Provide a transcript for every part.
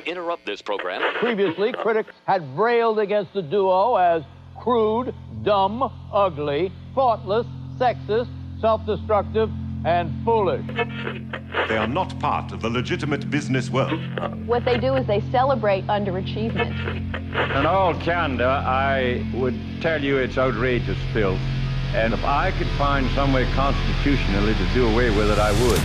interrupt this program. Previously, critics had railed against the duo as crude, dumb, ugly, thoughtless, sexist, self-destructive, and foolish. They are not part of the legitimate business world. What they do is they celebrate underachievement. In all candor, I would tell you it's outrageous filth. And if I could find some way constitutionally to do away with it, I would.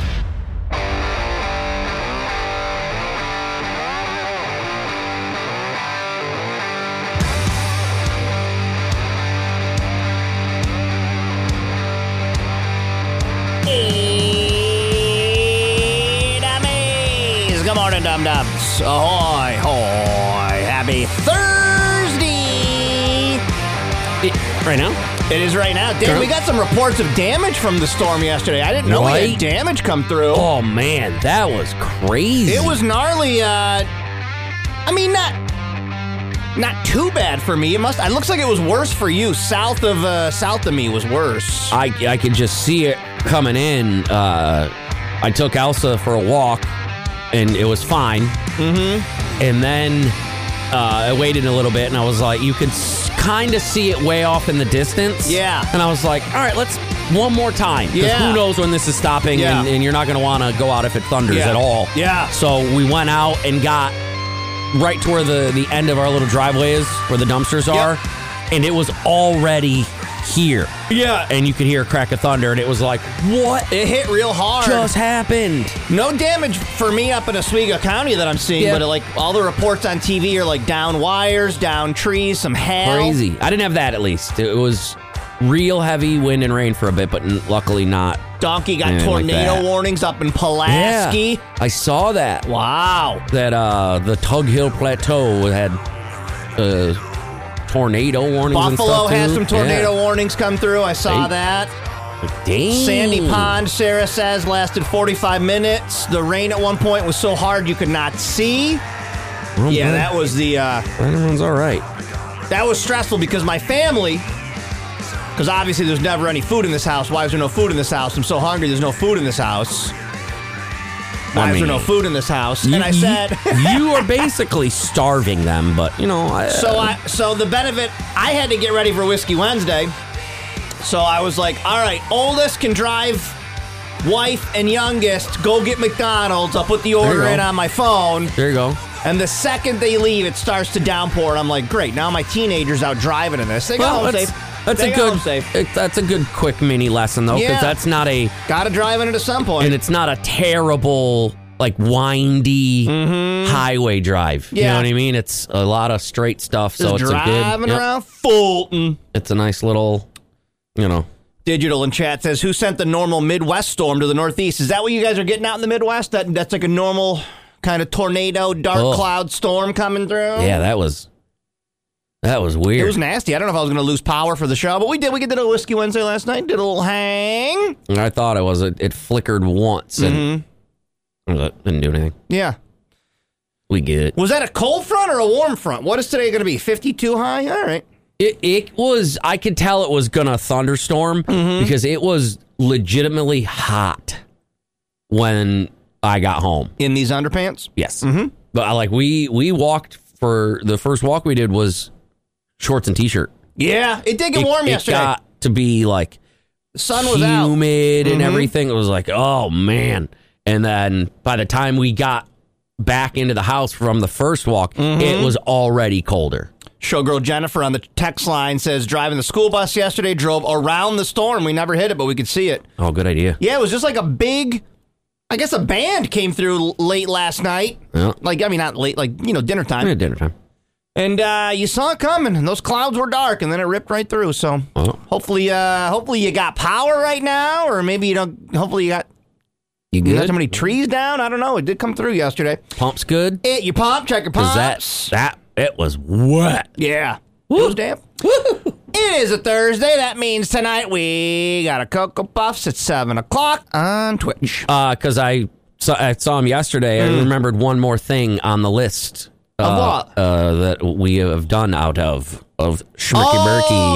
Good morning, dum-dums. Ahoy, hoy. Happy Thursday. Right now? It is right now. Dan, we got some reports of damage from the storm yesterday. I didn't know we had damage come through. Oh, man, that was crazy. It was gnarly. I mean, not too bad for me. It looks like it was worse for you. South of me was worse. I could just see it coming in. I took Elsa for a walk, and it was fine. Mm-hmm. And then I waited a little bit, and I was like, you could kind of see it way off in the distance. Yeah. And I was like, all right, let's one more time. Because who knows when this is stopping, and you're not going to want to go out if it thunders at all. Yeah. So we went out and got right to where the end of our little driveway is, where the dumpsters are, and it was already here. Yeah. And you could hear a crack of thunder, and it was like, what? It hit real hard. Just happened. No damage for me up in Oswego County that I'm seeing, but all the reports on TV are like down wires, down trees, some hail. Crazy. I didn't have that, at least. It was real heavy wind and rain for a bit, but luckily not. Donkey got tornado warnings up in Pulaski. Yeah, I saw that. Wow. That the Tug Hill Plateau had tornado warnings. Buffalo and stuff too. had some tornado warnings come through. I saw that. Dang. Sandy Pond, Sarah says, lasted 45 minutes. The rain at one point was so hard you could not see. That was the... Everyone's all right. That was stressful because my family... Because obviously there's never any food in this house. Why is there no food in this house? I'm so hungry there's no food in this house. Why is there no food in this house? And I said... you are basically starving them, but, you know... So the benefit... I had to get ready for Whiskey Wednesday. So I was like, all right, oldest can drive, wife and youngest, go get McDonald's. I'll put the order in on my phone. There you go. And the second they leave, it starts to downpour. And I'm like, great, now my teenager's out driving in this. They go home safe. That's a good quick mini lesson, though, because that's not a... Gotta drive in it at some point. And it's not a terrible, like, windy highway drive. You know what I mean? It's a lot of straight stuff, so it's driving around Fulton. It's a nice little, you know... Digital in chat says, who sent the normal Midwest storm to the Northeast? Is that what you guys are getting out in the Midwest? That's like a normal kind of tornado, dark cloud storm coming through? Yeah, that was weird. It was nasty. I don't know if I was going to lose power for the show, but we did. We did a Whiskey Wednesday last night. Did a little hang. And I thought it was. It flickered once and didn't do anything. Yeah. We get it. Was that a cold front or a warm front? What is today going to be? 52 high? All right. It was. I could tell it was going to thunderstorm because it was legitimately hot when I got home. In these underpants? Yes. Mm-hmm. But we walked for the first walk we did was shorts and t-shirt. Yeah, it did get warm yesterday. It got to be like the sun was out, humid and everything. It was like, oh man. And then by the time we got back into the house from the first walk, it was already colder. Showgirl Jennifer on the text line says, driving the school bus yesterday, drove around the storm. We never hit it, but we could see it. Oh, good idea. Yeah, it was just like a big, I guess a band came through late last night. Yeah. Not late, dinner time. Yeah, dinner time. And you saw it coming, and those clouds were dark, and then it ripped right through. So hopefully you got power right now, or maybe you don't. Hopefully you got. You good? Got so many trees down? I don't know. It did come through yesterday. Pump's good? You pump, check your pumps. It was wet. Yeah. Woo. It was damp. It is a Thursday. That means tonight we got a Cocoa Puffs at 7 o'clock on Twitch. Because I saw him yesterday. I remembered one more thing on the list. Of what? That we have done out of Schmirky Murky. Oh,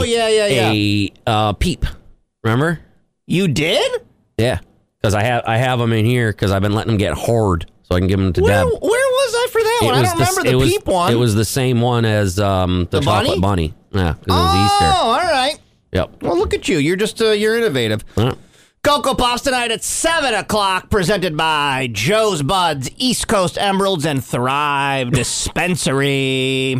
yeah. A peep. Remember? You did? Yeah. Because I have them in here because I've been letting them get hard so I can give them to Deb. Where was I for that? one. I don't remember the Peep one. It was the same one as the chocolate bunny. Yeah, because it was Easter. Oh, all right. Yep. Well, look at you. You're just you're innovative. Yeah. Cocoa Puffs tonight at 7 o'clock, presented by Joe's Buds, East Coast Emeralds, and Thrive Dispensary.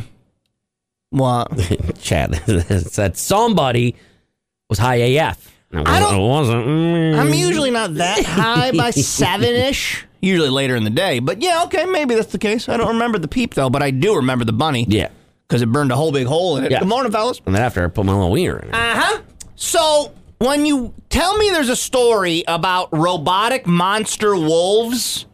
What? Chad, that somebody was high AF. I wasn't. I'm usually not that high by 7-ish. Usually later in the day. But yeah, okay, maybe that's the case. I don't remember the Peep, though, but I do remember the bunny. Yeah. Because it burned a whole big hole in it. Yeah. Good morning, fellas. And then after, I put my little wiener in it. Uh-huh. So, when you tell me there's a story about robotic monster wolves...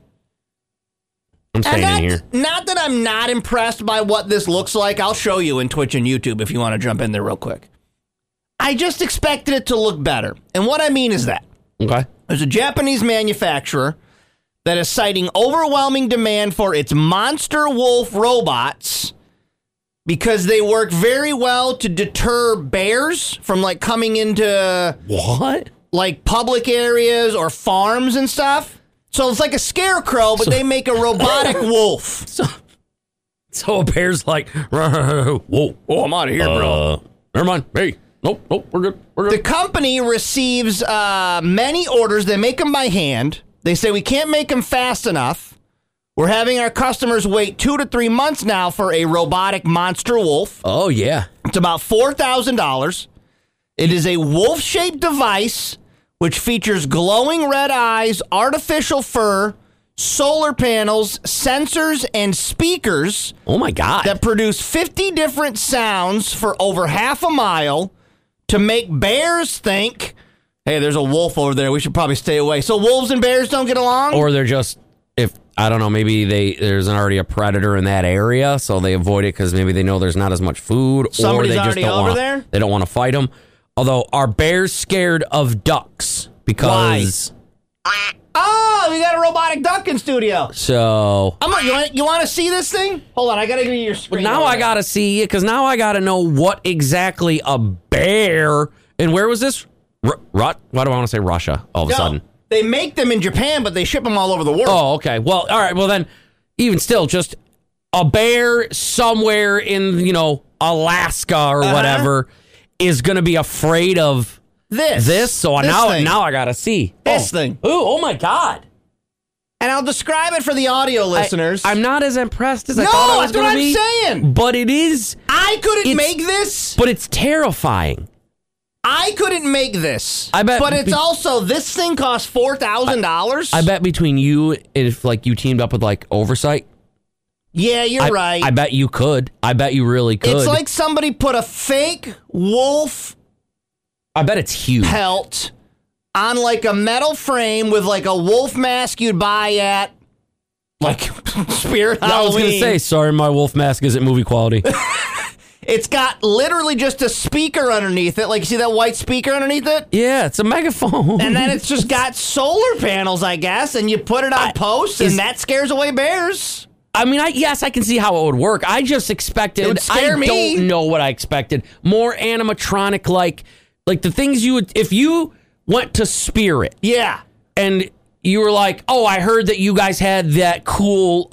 I'm staying in here. Not that I'm not impressed by what this looks like. I'll show you in Twitch and YouTube if you want to jump in there real quick. I just expected it to look better. And what I mean is that Okay. there's a Japanese manufacturer that is citing overwhelming demand for its monster wolf robots because they work very well to deter bears from like coming into What? like public areas or farms and stuff. So it's like a scarecrow, but they make a robotic wolf. So a bear's like, whoa, I'm out of here, bro. Never mind. Hey, nope, we're good. The company receives many orders. They make them by hand. They say, we can't make them fast enough. We're having our customers wait 2 to 3 months now for a robotic monster wolf. Oh, yeah. It's about $4,000. It is a wolf-shaped device which features glowing red eyes, artificial fur, solar panels, sensors, and speakers. Oh, my God. That produce 50 different sounds for over half a mile to make bears think, hey, there's a wolf over there. We should probably stay away. So wolves and bears don't get along? Or they're just, if I don't know, maybe there's already a predator in that area, so they avoid it because maybe they know there's not as much food. Somebody's or they just already don't over wanna, there? They don't want to fight them. Although, are bears scared of ducks? Because... Oh, we got a robotic duck in studio. So... You want to see this thing? Hold on, I got to give you your screen. But now I got to see it, because now I got to know what exactly a bear... And where was this? Why do I want to say Russia all of a sudden? They make them in Japan, but they ship them all over the world. Oh, okay. Well, all right. Well, then, even still, just a bear somewhere in, Alaska or whatever is going to be afraid of this. So now I got to see. This thing. Oh my God. And I'll describe it for the audio listeners. I'm not as impressed as I thought I was going to be. No, that's what I'm saying. But it is. I couldn't make this. But it's terrifying. I couldn't make this. I bet. But it's also, this thing costs $4,000. I bet between you, if you teamed up with Oversight. Yeah, you're right. I bet you could. I bet you really could. It's like somebody put a fake wolf. I bet it's huge. Pelt on a metal frame with a wolf mask you'd buy at Spirit Halloween. I was going to say, sorry, my wolf mask isn't movie quality. It's got literally just a speaker underneath it. You see that white speaker underneath it? Yeah, it's a megaphone. And then it's just got solar panels, I guess, and you put it on posts, and that scares away bears. I mean, yes, I can see how it would work. I just expected... It would scare me. I don't know what I expected. More animatronic, like the things you would... If you went to Spirit... Yeah. And you were like, oh, I heard that you guys had that cool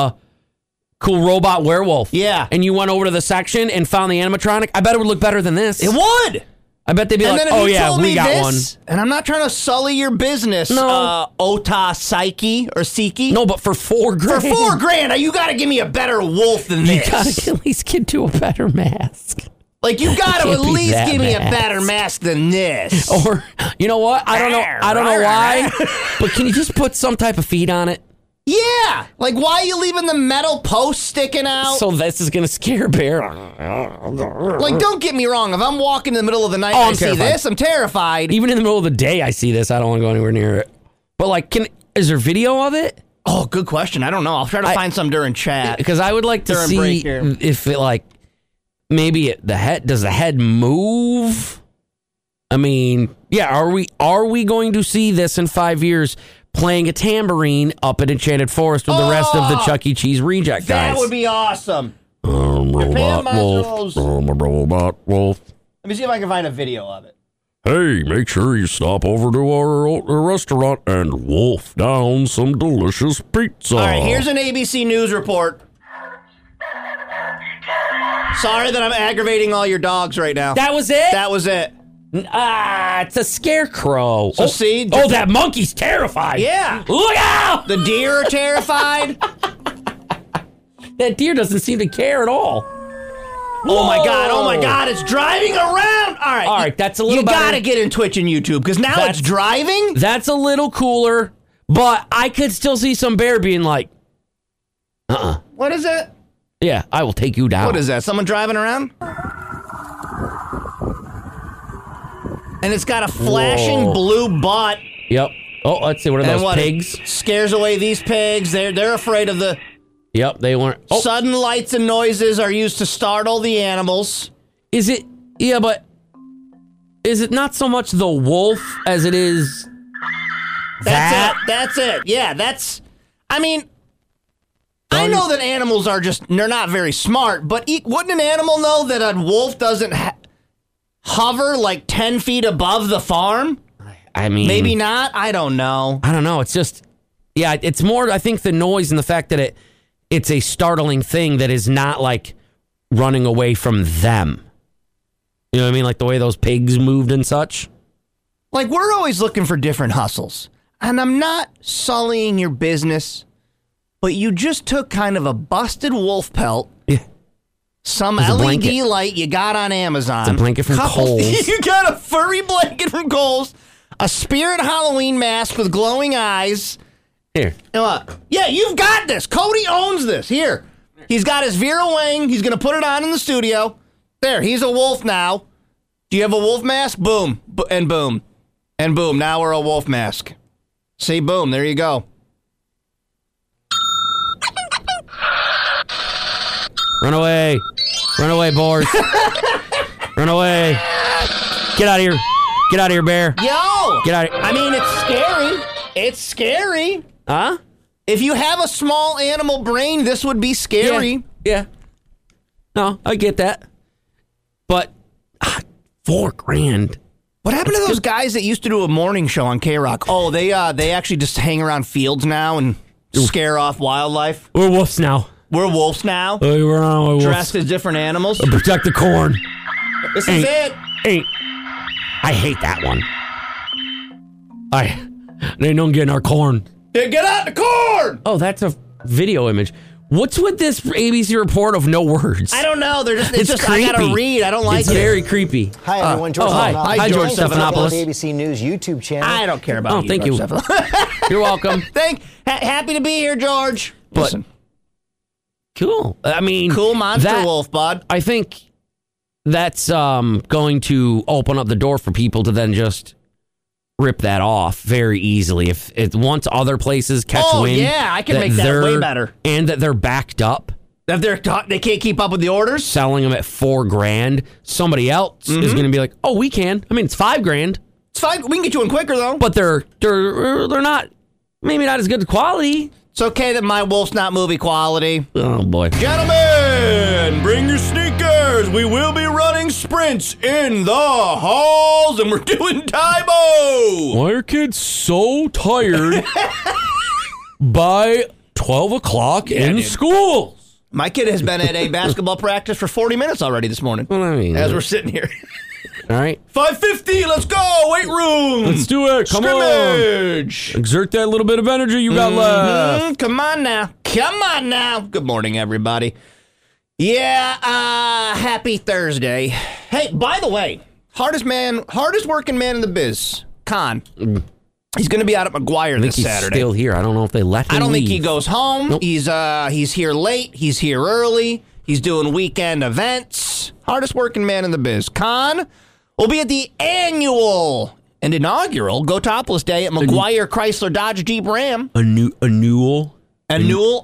robot werewolf. Yeah. And you went over to the section and found the animatronic. I bet it would look better than this. It would. I bet they'd be oh, yeah, we got one. And I'm not trying to sully your business, Ota Psyche or Siki. No, but for $4,000. For $4,000, you got to give me a better wolf than this. You got to at least get to a better mask. You got to at least give me a better mask than this. Or, you know what? I don't know why, but can you just put some type of feet on it? Yeah. Why are you leaving the metal post sticking out? So this is going to scare a bear. Don't get me wrong. If I'm walking in the middle of the night and I see this, I'm terrified. Even in the middle of the day, I see this. I don't want to go anywhere near it. But, is there video of it? Oh, good question. I don't know. I'll try to find some during chat. Because I would like to see if it, maybe does the head move? I mean, yeah, are we going to see this in 5 years playing a tambourine up at Enchanted Forest with the rest of the Chuck E. Cheese reject guys? That would be awesome. Robot wolf. Robot wolf. Let me see if I can find a video of it. Hey, make sure you stop over to our restaurant and wolf down some delicious pizza. All right, here's an ABC News report. Sorry that I'm aggravating all your dogs right now. That was it? That was it. It's a scarecrow. So see? Oh, that monkey's terrified. Yeah. Look out! The deer are terrified. That deer doesn't seem to care at all. Oh my God, it's driving around. All right, that's a little You better. gotta get in Twitch and YouTube, because now it's driving. That's a little cooler, but I could still see some bear being like, What is it? yeah, I will take you down. What is that? Someone driving around? And it's got a flashing Whoa. blue butt. Yep. Oh, let's see. What are And those what? pigs? Scares away these pigs. They're afraid of the Yep, they weren't. Oh, sudden lights and noises are used to startle the animals. is it? Yeah, but is it not so much the wolf as it is That's it. Yeah, I mean, I know that animals are they're not very smart, but wouldn't an animal know that a wolf doesn't hover like 10 feet above the farm? I mean, Maybe not. I don't know. I don't know. It's just, yeah, it's more, I think, the noise and the fact that it's a startling thing that is not like running away from them. You know what I mean? Like the way those pigs moved and such. Like, we're always looking for different hustles. And I'm not sullying your business, but you just took kind of a busted wolf pelt, Yeah. some It's a LED blanket. light you got on Amazon. It's a blanket from Kohl's. You got a furry blanket from Kohl's, a spirit Halloween mask with glowing eyes. Here. Yeah, you've got this. Cody owns this. Here. He's got his Vera Wang. He's going to put it on in the studio. There, he's a wolf now. Do you have a wolf mask? Boom. And boom. And boom. Now we're a wolf mask. See, boom. There you go. Run away. Run away, Boris. Run away. Get out of here. Get out of here, bear. Yo! Get out of here. I mean, it's scary. It's scary. Huh? If you have a small animal brain, this would be scary. Yeah. No, I get that. But $4,000. What happened to those guys that used to do a morning show on K-Rock? Oh, they actually just hang around fields now and scare off wildlife. We're wolves now. We're wolves now, We're on wolves. dressed as different animals. Protect the corn. This is it. I hate that one. They don't get in our corn. Hey, get out the corn! Oh, that's a video image. What's with this ABC report of no words? I don't know. It's just creepy. I gotta read. I don't like it's it. very creepy. Hi, everyone. George hi. Stephanopoulos. Hi, George Thanks for checking out Stephanopoulos. the ABC News YouTube channel. I don't care about you. Thank you. George. You're welcome. Happy to be here, George. But- Listen, Cool. I mean, cool monster that- wolf, bud. I think that's going to open up the door for people to then just rip that off very easily. If once other places catch wind, yeah, I can make that way they're- better. and that they're backed up, If they can't keep up with the orders. selling them at $4,000. Somebody else is going to be like, "Oh, we can." I mean, it's $5,000, It's fine. We can get you in quicker though. but they're not maybe not as good quality. It's okay that my wolf's not movie quality. Oh boy. Gentlemen, bring your sneakers. We will be running sprints in the halls, and we're doing Taibo. Why are kids so tired by 12 o'clock in school? My kid has been at a basketball practice for 40 minutes already this morning. Well, I mean, As we're sitting here. all right. 5:50, let's go. Weight room. Let's do it. Come on. Scrimmage. Exert that little bit of energy you got left. Come on now. Come on now. Good morning, everybody. Yeah, happy Thursday. Hey, by the way, hardest working man in the biz, Con. He's going to be out at McGuire I think this he's Saturday. still here. I don't know if they let him I don't think he leave. goes home. Nope. He's here late. He's here early. He's doing weekend events. Hardest working man in the biz. Con will be at the annual and inaugural Go Topless Day at McGuire Chrysler Dodge Jeep Ram. Annual. Annual. Annual.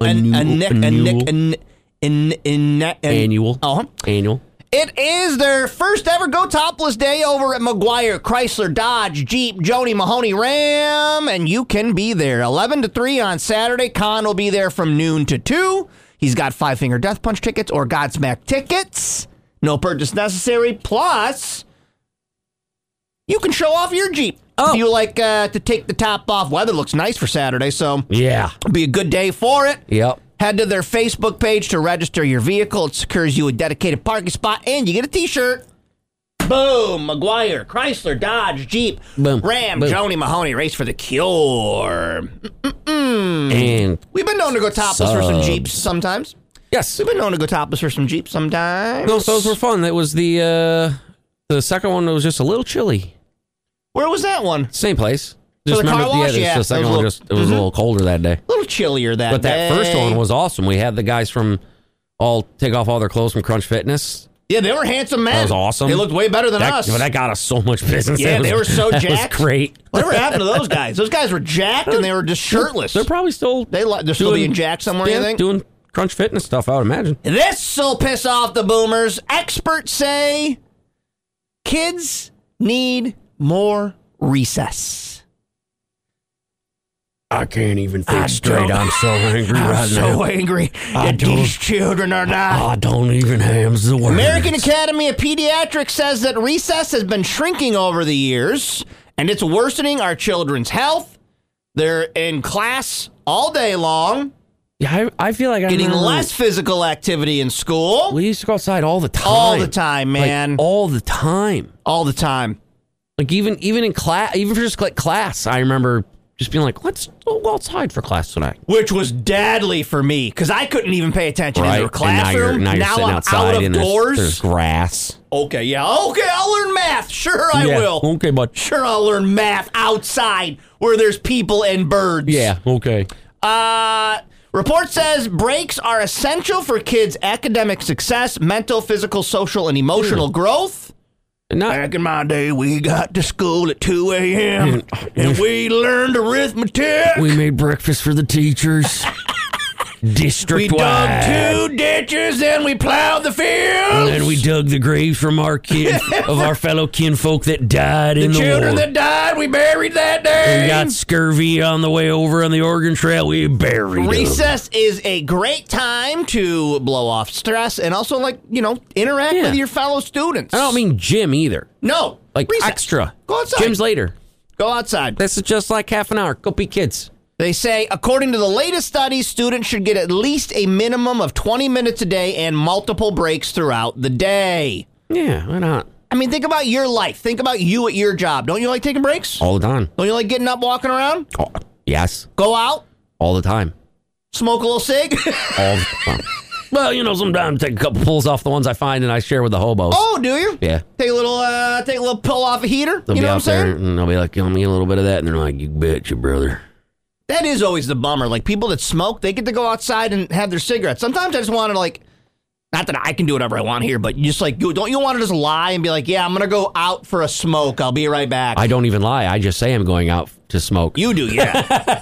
Annual. It is their first ever Go Topless Day over at McGuire Chrysler Dodge Jeep Joni Mahoney Ram, and you can be there 11 to 3 on Saturday. Con will be there from noon to 2. He's got 5 Finger Death Punch tickets or Godsmack tickets. No purchase necessary. Plus, you can show off your Jeep. Oh. If you like to take the top off. Weather looks nice for Saturday, so Yeah. it'll be a good day for it. Yep. Head to their Facebook page to register your vehicle. It secures you a dedicated parking spot, and you get a T-shirt. Boom! McGuire, Chrysler, Dodge, Jeep, Boom. Ram, Boom. Joni Mahoney, race for the cure. And We've been known to go topless for some Jeeps sometimes. yes, We've been known to go topless for some Jeeps sometimes. those were fun. It was the second one that was just a little chilly. Where was that one? Same place. So Just the car wash? the Yeah, second it was a one little- it was a little colder that day. A little chillier that But that day. first one was awesome. We had the guys from take off all their clothes from Crunch Fitness. Yeah, they were handsome men. That was awesome. They looked way better than us. That got us so much business. Yeah, they were so that jacked. was great. Whatever happened to those guys? Those guys were jacked and they were just shirtless. They're probably still They're still being jacked somewhere, you think? doing Crunch Fitness stuff, I would imagine. This'll piss off the boomers. Experts say kids need more recess. I can't even think I straight. don't- I'm so angry I'm right so now. angry I that don't- these children are not. I don't even have the words. American Academy of Pediatrics says that recess has been shrinking over the years, and it's worsening our children's health. They're in class all day long, Yeah, I feel like I'm getting less physical activity in school. We used to go outside all the time. All the time, man. Like, all the time. All the time. Like even in class, even for just like class, I remember just being like, let's go outside for class tonight. Which was deadly for me, because I couldn't even pay attention in the classroom. And now you're sitting I'm outside out of and doors. there's grass. Okay, yeah. Okay, I'll learn math. Sure, I Yeah, will. okay, bud. Sure, I'll learn math outside where there's people and birds. Yeah, okay. Report says breaks are essential for kids' academic success, mental, physical, social, and emotional growth. Back in my day, we got to school at 2 a.m. and we learned arithmetic. We made breakfast for the teachers. We District-wide. dug 2 ditches and we plowed the fields. And then we dug the graves from our of our fellow kinfolk that died in the children war. that died, we buried that day. We got scurvy on the way over on the Oregon Trail. We buried them. Recess is a great time to blow off stress and also, interact Yeah. with your fellow students. I don't mean gym either. No. Like recess. extra. Go outside. Gym's later. Go outside. This is just like half an hour. Go be kids. They say, according to the latest studies, students should get at least a minimum of 20 minutes a day and multiple breaks throughout the day. Yeah, why not? I mean, think about your life. Think about you at your job. Don't you like taking breaks? All the time. Don't you like getting up, walking around? Oh, yes. Go out, All the time. smoke a little cig? All the time. Well, sometimes take a couple pulls off the ones I find and I share with the hobos. Oh, do you? Yeah. Take a little pull off a heater? They'll you be know what I'm out there saying? and they'll be like, give me a little bit of that. And they're like, you betcha, brother. That is always the bummer. Like, people that smoke, they get to go outside and have their cigarettes. Sometimes I just want to, not that I can do whatever I want here, but you just, don't you want to just lie and be like, yeah, I'm going to go out for a smoke. I'll be right back. I don't even lie. I just say I'm going out to smoke. You do, yeah.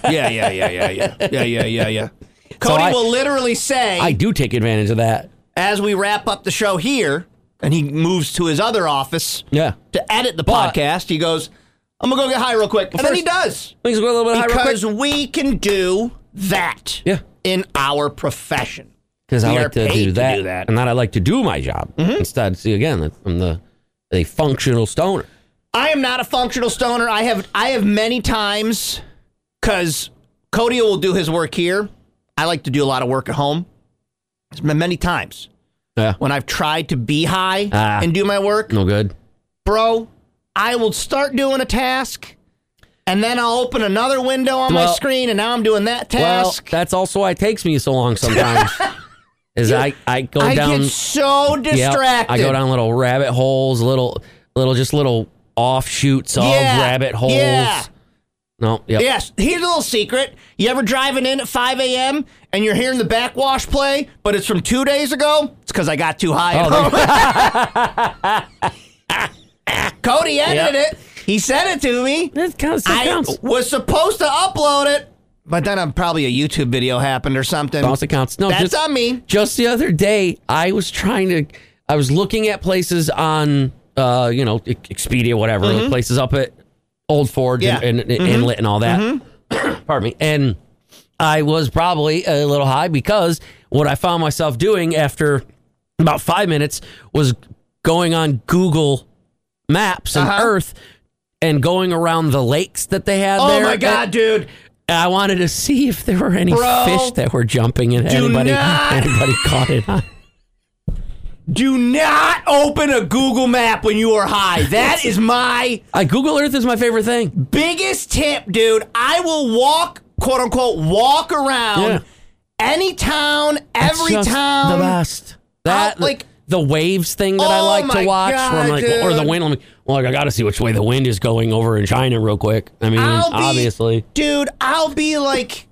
Yeah. Cody will literally say, I do take advantage of that. as we wrap up the show here, and he moves to his other office Yeah. to edit the But- podcast, he goes, I'm going to go get high real quick. And then he does. Things go a little bit higher real quick. Because we can do that Yeah. in our profession. Because I We are like to paid do to that. do that. And that I like to do my job. Instead, see, again, I'm a functional stoner. I am not a functional stoner. I have many times, because Cody will do his work here. I like to do a lot of work at home. It's been many times Yeah. when I've tried to be high Ah. and do my work. No good. Bro, I will start doing a task, and then I'll open another window on my Well- screen, and now I'm doing that Well, task. that's also why it takes me so long sometimes. Is I go I down. get so Yep, distracted. I go down little rabbit holes, little offshoots of Yeah, rabbit holes. yeah. No, yep. Yes, here's a little secret. You ever driving in at 5 a.m. and you're hearing the backwash play, but it's from 2 days ago? It's because I got too high at home. Cody edited it. He sent it to me. That counts. I was supposed to upload it, but then probably a YouTube video happened or something. It counts. No, That's just, on me. Just the other day, I was looking at places on, Expedia, whatever, places up at Old Forge Yeah. and Inlet and all that. Pardon me. And I was probably a little high because what I found myself doing after about 5 minutes was going on Google Maps and Earth and going around the lakes that they had there. Oh my God, dude. I wanted to see if there were any fish that were jumping and anybody caught it on. Do not open a Google map when you are high. That is my Google Earth is my favorite thing. biggest tip, dude. I will walk, quote unquote, walk around any town, every It's just town. the best. That like the waves thing that I Oh like to my watch, God, where I'm like, or the dude. wind. I'm like, well, I got to see which way the wind is going over in China real quick. I mean, obviously, dude, I'll be like,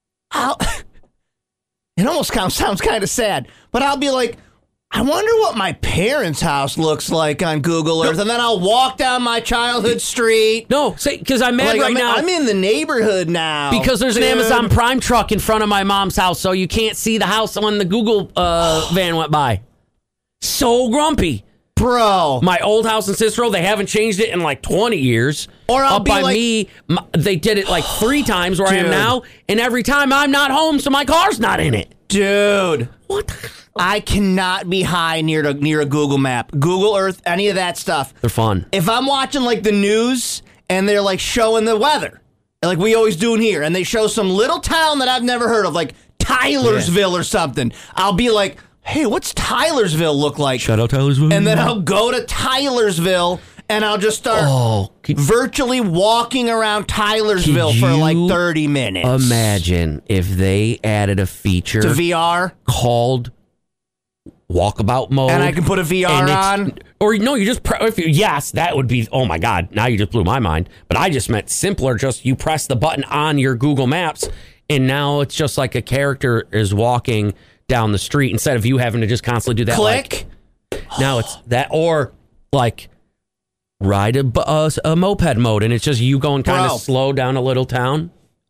it almost sounds kind of sad, but I'll be like, I wonder what my parents' house looks like on Google Earth, and then I'll walk down my childhood street. no, say because I'm mad Like, right now. I'm in the neighborhood now because there's an dude. Amazon Prime truck in front of my mom's house, so you can't see the house when the Google van went by. So grumpy. Bro. My old house in Cicero, they haven't changed it in like 20 years. Or I'll Up be by like- me, they did it like 3 times where I am Dude. now, and every time I'm not home, so my car's not in it. Dude. What the? I cannot be high near a Google map, Google Earth, any of that stuff. They're fun. If I'm watching like the news and they're like showing the weather, like we always do in here, and they show some little town that I've never heard of, like Tylersville or something, I'll be like, hey, what's Tylersville look like? Shout out Tylersville. And then I'll go to Tylersville and I'll just start virtually walking around Tylersville Could for like you 30 minutes. Imagine if they added a feature To VR? called walkabout mode. And I can put a VR and on? Or no, you just yes, that would be, oh my God, now you just blew my mind. But I just meant simpler, just you press the button on your Google Maps and now it's just like a character is walking down the street instead of you having to just constantly do that. Click. Now it's that, or like ride a moped mode, and it's just you going kind Bro. of slow down a little town.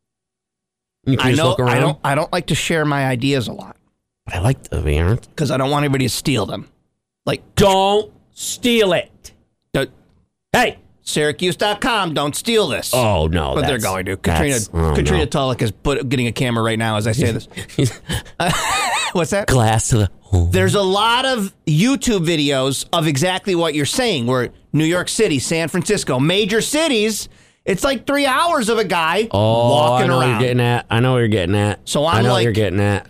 You can I just know look around. I don't like to share my ideas a lot But I like the VR. because I don't want anybody to steal them. Like, Don't steal it. Hey. Syracuse.com, don't steal this. Oh no, But they're going to. Katrina Tulloch is getting a camera right now as I say this. What's that? Glass to the home. There's a lot of YouTube videos of exactly what you're saying, where New York City, San Francisco, major cities, it's like 3 hours of a guy walking I know around. what you're getting at. I know what you're getting at. So I I'm know what like- you're getting at.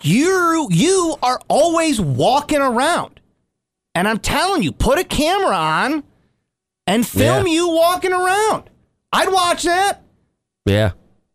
You are always walking around. And I'm telling you, put a camera on and film you walking around. I'd watch that. Yeah.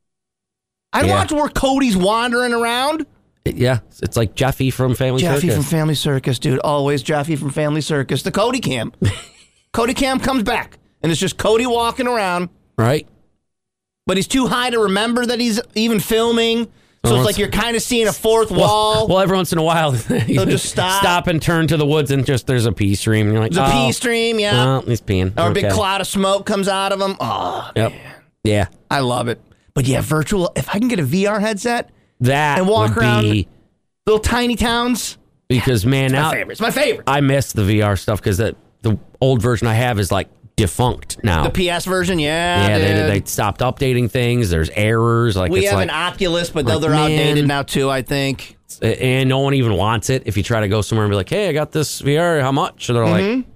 I'd Yeah. watch where Cody's wandering around. Yeah. It's like Jeffy from Family Jeffy Circus. from Family Circus, dude. Always Jeffy from Family Circus. The Cody cam. Cody cam comes back, and it's just Cody walking around, right? but he's too high to remember that he's even filming. So it's like you're kind of seeing a fourth wall. Well, every once in a while, They'll just stop. and turn to the woods, and just there's a pee stream, and you're like, There's a oh, pee stream, yeah. Well, he's peeing. Or a big Okay. cloud of smoke comes out of him. Oh, Yep. Yeah. I love it. But yeah, virtual, if I can get a VR headset That and walk would around be little tiny towns, because man, now it's my favorite. I miss the VR stuff because the old version I have is like defunct now. The PS version, yeah. Yeah, dude. they stopped updating things. There's errors. Like We it's have like, an Oculus, but like, they're man. outdated now too, I think. and no one even wants it. If you try to go somewhere and be like, "Hey, I got this VR. How much?" And they're like,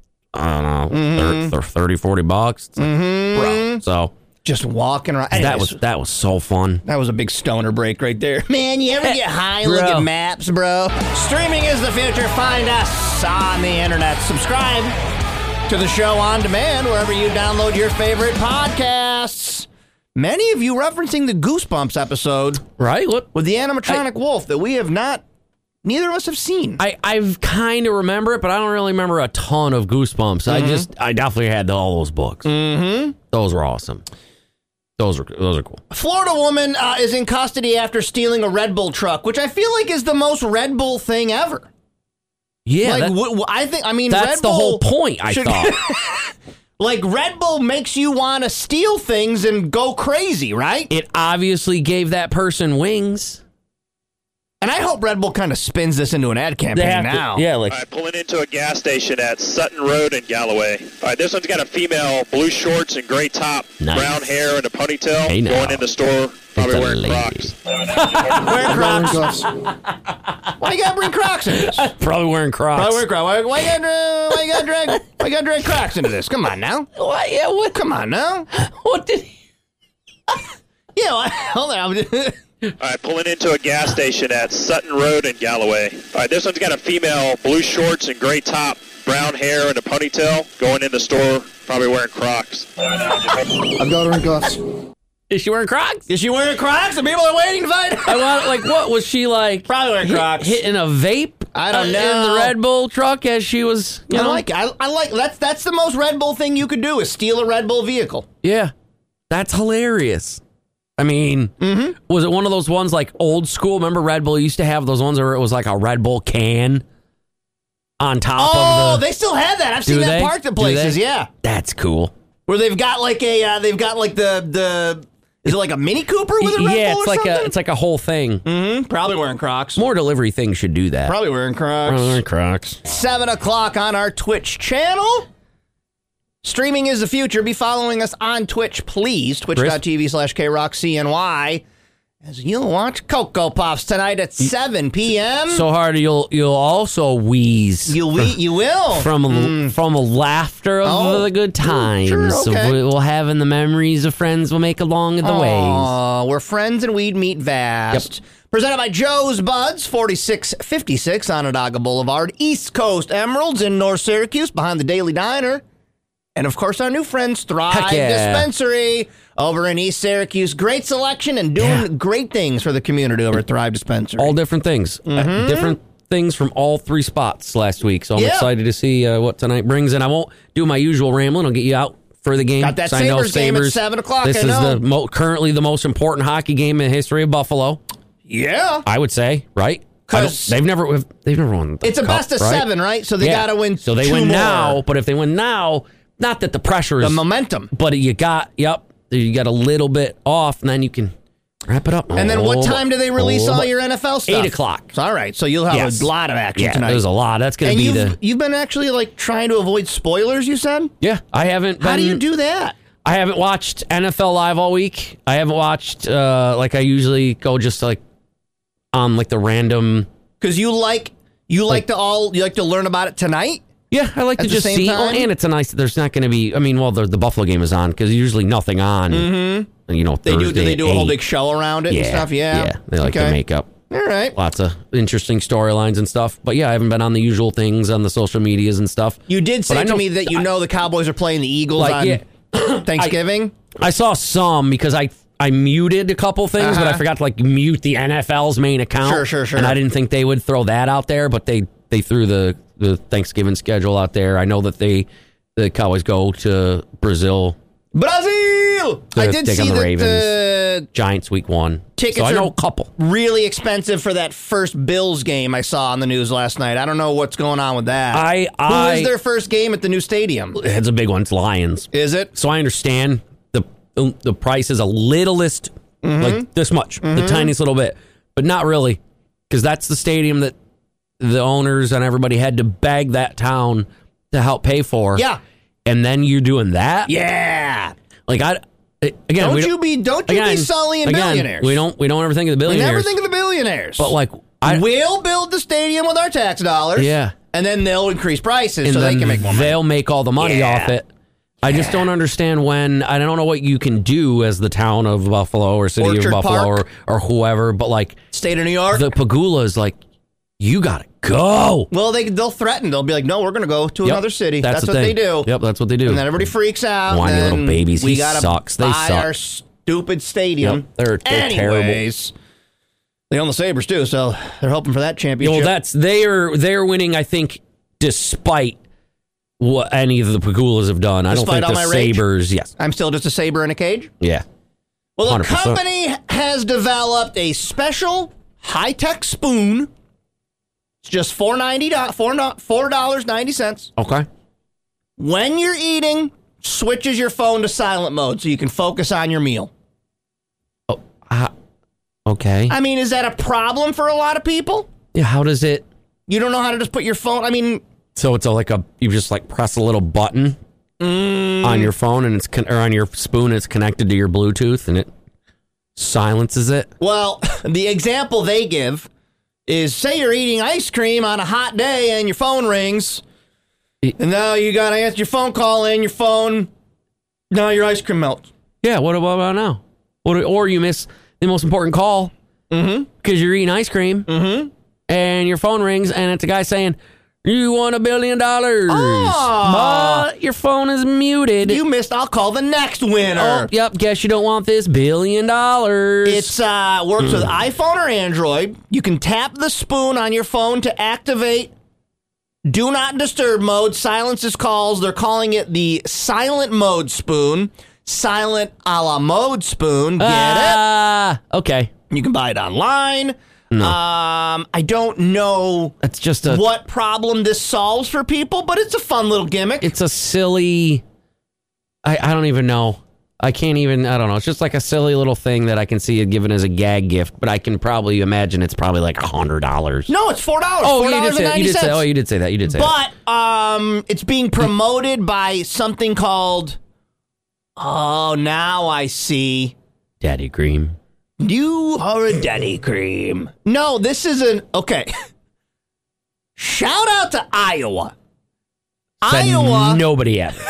"I don't know, they're $30, $40." It's like, bro. So Just walking around. that Anyways, was so fun. That was a big stoner break right there. Man, you ever get high and look Bro. at maps, bro? Streaming is the future. Find us on the internet. Subscribe to the show on demand wherever you download your favorite podcasts. Many of you referencing the Goosebumps episode Right? What? with the animatronic wolf that we have not, neither of us have seen. I've kind of remember it, but I don't really remember a ton of Goosebumps. I definitely had all those books. Mm-hmm. Those were awesome. Those are cool. A Florida woman is in custody after stealing a Red Bull truck, which I feel like is the most Red Bull thing ever. Yeah, Like, I mean, that's Red the Bull whole point. I should- thought. Like, Red Bull makes you want to steal things and go crazy, right? It obviously gave that person wings. And I hope Red Bull kind of spins this into an ad campaign now. Yeah, like All right, pulling into a gas station at Sutton Road in Galloway. All right, this one's got a female, blue shorts and gray top, Nice. brown hair and a ponytail, Hey, now. going in the store, probably a wearing lady. Crocs. Wear Crocs. Why you gotta bring Crocs into this? probably wearing Crocs. Why wear Crocs? Why you gotta drag Crocs into this? Come on now. What? Yeah, what? Come on now. What did he? Yeah, hold on. All right, pulling into a gas station at Sutton Road in Galloway. All right, this one's got a female, blue shorts and gray top, brown hair and a ponytail, going in the store, probably wearing Crocs. I've got her in cuffs. Is she wearing Crocs? Is she wearing Crocs? And people are waiting to find out. I want, like, what was she like? Probably wearing Crocs. Hitting a vape? I don't In know. the Red Bull truck as she was, you know? I like that's the most Red Bull thing you could do is steal a Red Bull vehicle. Yeah, that's hilarious. I mean, was it one of those ones like old school? Remember Red Bull used to have those ones where it was like a Red Bull can on top of the... they still have that. I've seen that parked at places, yeah. That's cool. Where they've got like the is it like a Mini Cooper with a Red Yeah, Bull it's or like something? it's like a whole thing. Probably wearing Crocs. More delivery things should do that. Probably wearing Crocs. Probably wearing Crocs. 7 o'clock on our Twitch channel. Streaming is the future. Be following us on Twitch, please. Twitch.tv/KRockCNY. As you'll watch Cocoa Puffs tonight at 7 p.m. So hard you'll also wheeze. You will. From a laughter of the good times. Sure, okay. We'll have in the memories of friends we'll make along the ways. We're friends and we'd meet vast. Yep. Presented by Joe's Buds, 4656 Onondaga Boulevard, East Coast Emeralds in North Syracuse, behind the Daily Diner. And, of course, our new friends, Thrive Dispensary over in East Syracuse. Great selection and doing great things for the community over at Thrive Dispensary. All different things. Different things from all three spots last week. So I'm excited to see what tonight brings. And I won't do my usual rambling. I'll get you out for the game. Got that Sabres game at 7 o'clock. This is currently the most important hockey game in the history of Buffalo. Yeah. I would say, right? They've never won the It's a cup, best of right? 7, right? So they got to win. So they two win more. now. But if they win now, not that the pressure is the momentum, but you got a little bit off, and then you can wrap it up. And then what time do they release all your NFL stuff? 8 o'clock. All right, so you'll have a lot of action tonight. There's a lot. That's going to be you've been actually like trying to avoid spoilers. You said, yeah, I haven't. How do you do that? I haven't watched NFL Live all week. I haven't watched like I usually go just like on like the random because you like to learn about it tonight. Yeah, I like to just see. Well, and it's a nice. There's not going to be. I mean, well, the Buffalo game is on because usually nothing on. Mm-hmm. You know, they do a whole big show around it and stuff. Yeah, they like to make up. All right, lots of interesting storylines and stuff. But yeah, I haven't been on the usual things on the social medias and stuff. You did say to me that the Cowboys are playing the Eagles on Thanksgiving. I saw some because I muted a couple things, but I forgot to like mute the NFL's main account. Sure. And I didn't think they would throw that out there, but they threw the Thanksgiving schedule out there. I know that the Cowboys go to Brazil. I did see the that Ravens. The Giants week 1. Tickets so I know are a couple. Really expensive for that first Bills game I saw on the news last night. I don't know what's going on with that. Who is their first game at the new stadium? It's a big one. It's Lions. Is it? So I understand the price is a littlest, like this much, the tiniest little bit, but not really, because that's the stadium that the owners and everybody had to beg that town to help pay for. Yeah. And then you're doing that? Yeah. Like don't you be Sully and billionaires. We don't ever think of the billionaires. We never think of the billionaires. But like we'll build the stadium with our tax dollars. Yeah. And then they'll increase prices so they can make more money. They'll make all the money off it. I just don't understand I don't know what you can do as the town of Buffalo or city Orchard of Buffalo Park. or whoever, but like state of New York, the Pagula is like, you gotta go. Well, they'll threaten. They'll be like, no, we're gonna go to another city. That's what they do. Yep, that's what they do. And then everybody freaks out. Whiny little babies. We gotta sucks. They buy suck. our stupid stadium. Yep, they're terrible. They own the Sabres too, so they're hoping for that championship. Well, they're winning. I think despite what any of the Pagulas have done. I don't think the Sabres, yes. I'm still just a saber in a cage? Yeah. Well, the 100%. company has developed a special high-tech spoon. It's just $4.90. Okay. When you're eating, switches your phone to silent mode so you can focus on your meal. Oh, okay. I mean, is that a problem for a lot of people? Yeah, how does it... You don't know how to just put your phone... I mean... So it's you just like press a little button on your phone and or on your spoon. It's connected to your Bluetooth and it silences it. Well, the example they give is say you're eating ice cream on a hot day and your phone rings, and now you got to answer your phone call and your phone. Now your ice cream melts. Yeah. What about now? Or you miss the most important call because you're eating ice cream and your phone rings and it's a guy saying, "You won $1 billion." But your phone is muted. You missed. I'll call the next winner. Oh, yep. Guess you don't want this $1 billion. It's works with iPhone or Android. You can tap the spoon on your phone to activate Do Not Disturb mode. Silences calls. They're calling it the silent mode spoon. Silent a la mode spoon. Get it? Okay. You can buy it online. No. I don't know That's just what problem this solves for people, but it's a fun little gimmick. It's a silly... I don't even know. I don't know. It's just like a silly little thing that I can see it given as a gag gift, but I can probably imagine it's probably like $100. No, it's $4. Oh, $4.90. you did say that. You did say that. But it's being promoted by something called... Oh, now I see. Daddy Cream. You are a daddy cream. No, this isn't... Okay. Shout out to Iowa. Iowa. Nobody ever.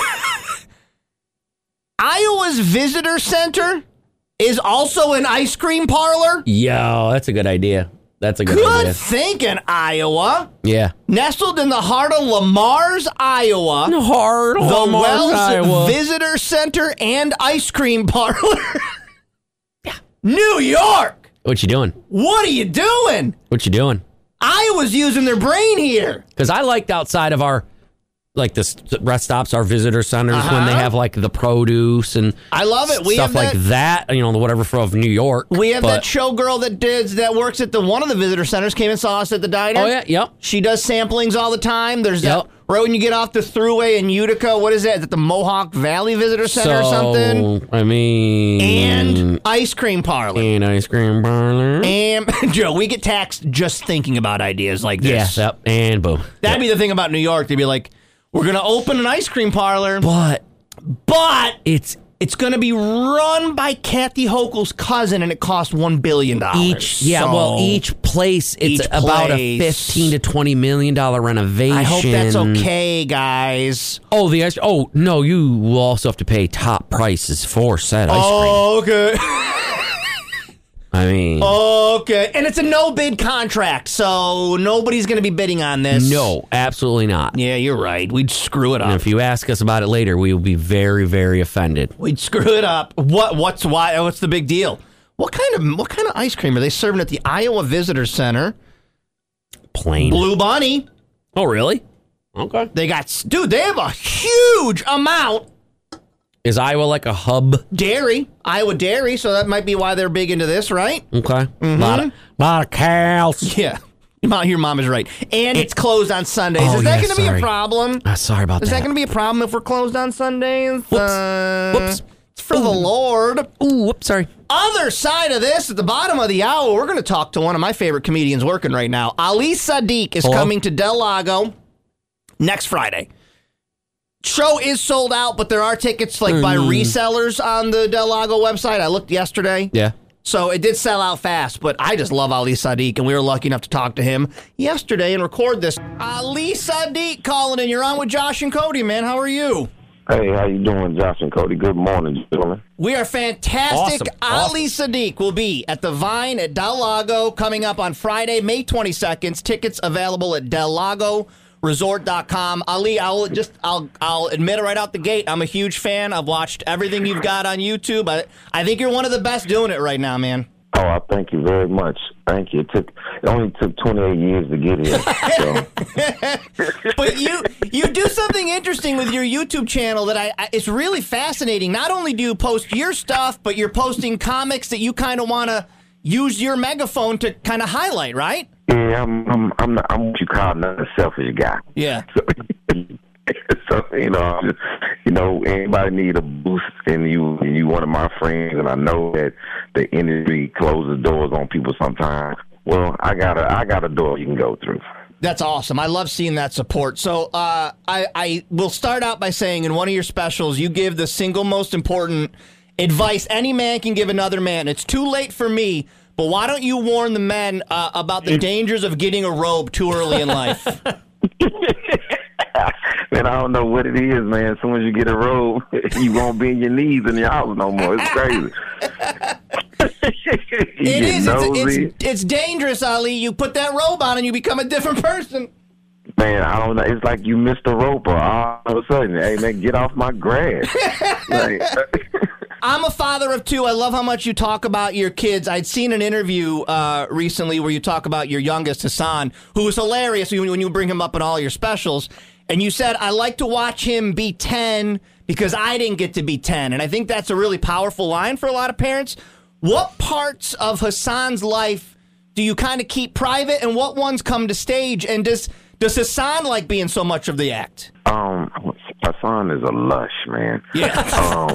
Iowa's visitor center is also an ice cream parlor. Yo, that's a good idea. That's a good idea. Good thinking, Iowa. Yeah. Nestled in the heart of Lamar's, Iowa. The Wells Iowa. Visitor Center and Ice Cream Parlor. New York. What you doing? What are you doing? What you doing? Iowa's using their brain here. Because I liked outside of our, like the rest stops, our visitor centers, when they have like the produce and I love it. We stuff have like that. You know, the whatever of New York. We have that showgirl that works at one of the visitor centers. Came and saw us at the diner. Oh yeah, yep. She does samplings all the time. There's that right when you get off the thruway in Utica. What is that? Is it the Mohawk Valley Visitor Center or something? I mean, and ice cream parlor. And Joe, we get taxed just thinking about ideas like this. Yeah, and boom. That'd be the thing about New York. They'd be like, we're going to open an ice cream parlor, but it's going to be run by Kathy Hochul's cousin, and it costs $1 billion. Each place, it's about a $15 to $20 million renovation. I hope that's okay, guys. Oh, the ice. Oh no, you will also have to pay top prices for said ice cream. Oh, okay. I mean, okay, and it's a no bid contract, so nobody's going to be bidding on this. No, absolutely not. Yeah, you're right. We'd screw it up. And if you ask us about it later, we will be very, very offended. We'd screw it up. What's the big deal? What kind of ice cream are they serving at the Iowa Visitor Center? Plain Blue Bunny. Oh, really? Okay. They have a huge amount. Is Iowa like a hub? Iowa dairy, so that might be why they're big into this, right? Okay. A lot of cows. Yeah. Your mom is right. And it's closed on Sundays. Oh, is that going to be a problem? Sorry about that. Is that going to be a problem if we're closed on Sundays? Whoops. It's for the Lord. Ooh, whoops, sorry. Other side of this, at the bottom of the hour, we're going to talk to one of my favorite comedians working right now. Ali Sadiq is coming to Del Lago next Friday. Show is sold out, but there are tickets by resellers on the Del Lago website. I looked yesterday. Yeah. So it did sell out fast, but I just love Ali Sadiq, and we were lucky enough to talk to him yesterday and record this. Ali Sadiq calling in. You're on with Josh and Cody, man. How are you? Hey, how you doing, Josh and Cody? Good morning, gentlemen. We are fantastic. Awesome. Ali Sadiq will be at the Vine at Del Lago coming up on Friday, May 22nd. Tickets available at DelLagoResort.com. Ali, I'll admit it right out the gate. I'm a huge fan. I've watched everything you've got on YouTube. I think you're one of the best doing it right now, man. Oh, I thank you very much. Thank you. It only took 28 years to get here. So. But you do something interesting with your YouTube channel that it's really fascinating. Not only do you post your stuff, but you're posting comics that you kind of want to use your megaphone to kind of highlight, right? Yeah, I'm what you call not a selfish guy. Yeah. So anybody need a boost, and you one of my friends, and I know that the industry closes doors on people sometimes. Well, I got a door you can go through. That's awesome. I love seeing that support. So I will start out by saying in one of your specials, you give the single most important advice any man can give another man. It's too late for me, but why don't you warn the men about the dangers of getting a robe too early in life? Man, I don't know what it is, man. As soon as you get a robe, you won't be in your knees in your house no more. It's crazy. It is. It's dangerous, Ali. You put that robe on and you become a different person. Man, I don't know. It's like you missed a rope, or all of a sudden, hey man, get off my grass. Like, I'm a father of two. I love how much you talk about your kids. I'd seen an interview recently where you talk about your youngest, Hassan, who was hilarious when you bring him up in all your specials. And you said, I like to watch him be 10 because I didn't get to be 10. And I think that's a really powerful line for a lot of parents. What parts of Hassan's life do you kind of keep private, and what ones come to stage? And does Hassan like being so much of the act? Hassan is a lush, man. Yeah.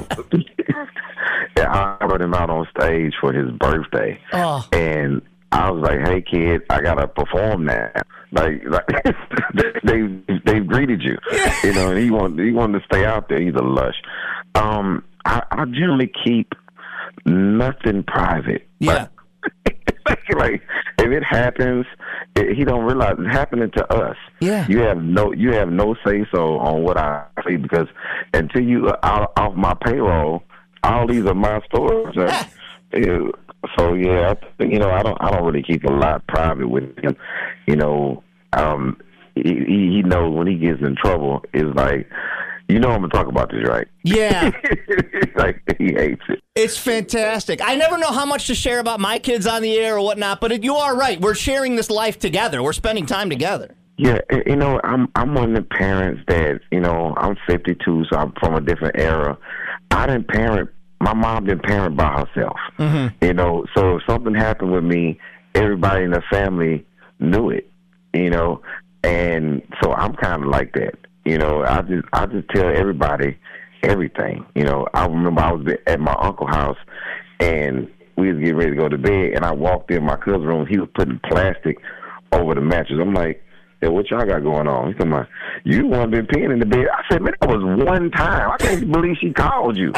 I brought him out on stage for his birthday. Oh. And I was like, hey, kid, I got to perform now. Like they've greeted you. You know, and he wanted to stay out there. He's a lush. I generally keep nothing private. Yeah. Like if it happens, he don't realize it's happening to us. Yeah. You have no say so on what I say, because until you are off my payroll, all these are my stores. So yeah, I don't really keep a lot private with him. You know, he knows when he gets in trouble. It's like, you know I'm going to talk about this, right? Yeah. Like, he hates it. It's fantastic. I never know how much to share about my kids on the air or whatnot, but you are right. We're sharing this life together. We're spending time together. Yeah, you know, I'm one of the parents that, you know, I'm 52, so I'm from a different era. My mom didn't parent by herself. Mm-hmm. You know, so if something happened with me, everybody in the family knew it, you know, and so I'm kind of like that. You know, I just tell everybody everything. You know, I remember I was at my uncle's house, and we was getting ready to go to bed, and I walked in my cousin's room. He was putting plastic over the mattress. I'm like, hey, what y'all got going on? He's talking about, you the one been peeing in the bed. I said, man, that was one time. I can't believe she called you.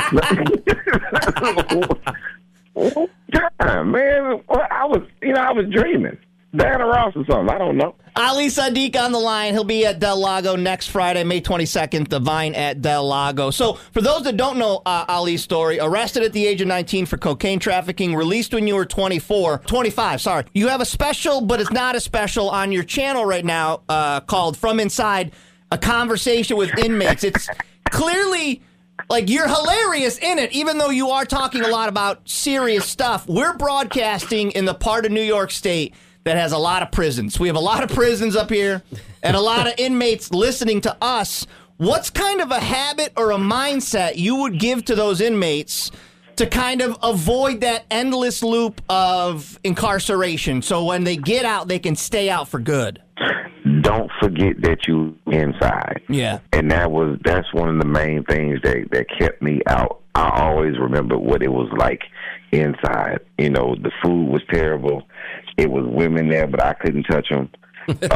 One time, man. I was dreaming. Diana Ross or something. I don't know. Ali Sadiq on the line. He'll be at Del Lago next Friday, May 22nd, the Vine at Del Lago. So for those that don't know Ali's story, arrested at the age of 19 for cocaine trafficking, released when you were 25, sorry. You have a special, but it's not a special, on your channel right now called From Inside, a conversation with inmates. It's clearly, like, you're hilarious in it, even though you are talking a lot about serious stuff. We're broadcasting in the part of New York State that has a lot of prisons. We have a lot of prisons up here and a lot of inmates listening to us. What's kind of a habit or a mindset you would give to those inmates to kind of avoid that endless loop of incarceration, so when they get out, they can stay out for good? Don't forget that you inside. Yeah. And that's one of the main things that kept me out. I always remember what it was like inside. You know, the food was terrible. It was women there, but I couldn't touch them. It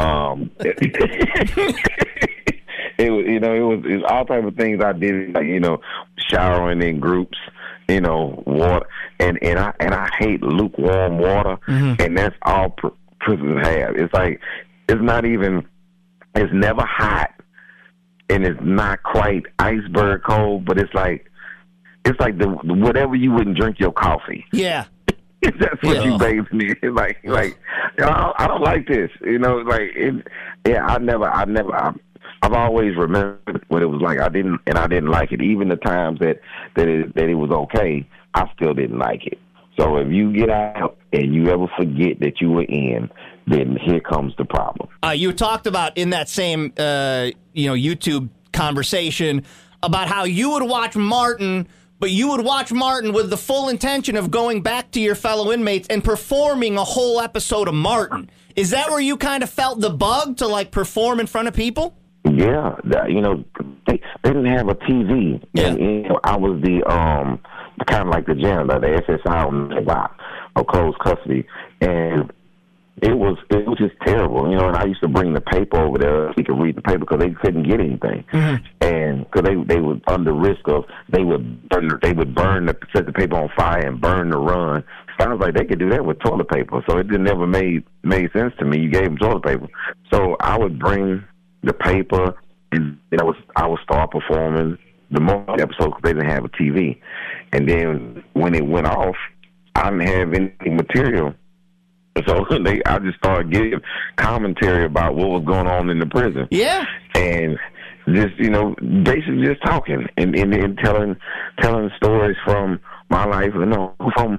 was all type of things I did, like, you know, showering in groups, you know, water, and I hate lukewarm water, and that's all prisoners have. It's like, it's never hot, and it's not quite iceberg cold, but it's like the whatever you wouldn't drink your coffee. Yeah. That's what you bathed me. Like, I don't like this. You know, like, I've always remembered what it was like. I didn't like it. Even the times that it was okay, I still didn't like it. So if you get out and you ever forget that you were in, then here comes the problem. You talked about in that same YouTube conversation about how you would watch Martin, but you would watch Martin with the full intention of going back to your fellow inmates and performing a whole episode of Martin. Is that where you kind of felt the bug to, like, perform in front of people? Yeah, you know, they didn't have a TV. Yeah. And, you know, I was the kind of like the janitor, the SSI on the block of closed custody, and it was just terrible, you know. And I used to bring the paper over there so we could read the paper because they couldn't get anything, and because they were under risk of they would set the paper on fire and burn the run. Sounds like they could do that with toilet paper, so it never made sense to me. You gave them toilet paper, so I would bring the paper, and I would start performing the morning episode because they didn't have a TV, and then when it went off, I didn't have any material. So I just started giving commentary about what was going on in the prison. Yeah. And just, basically just talking and telling stories from my life. Who from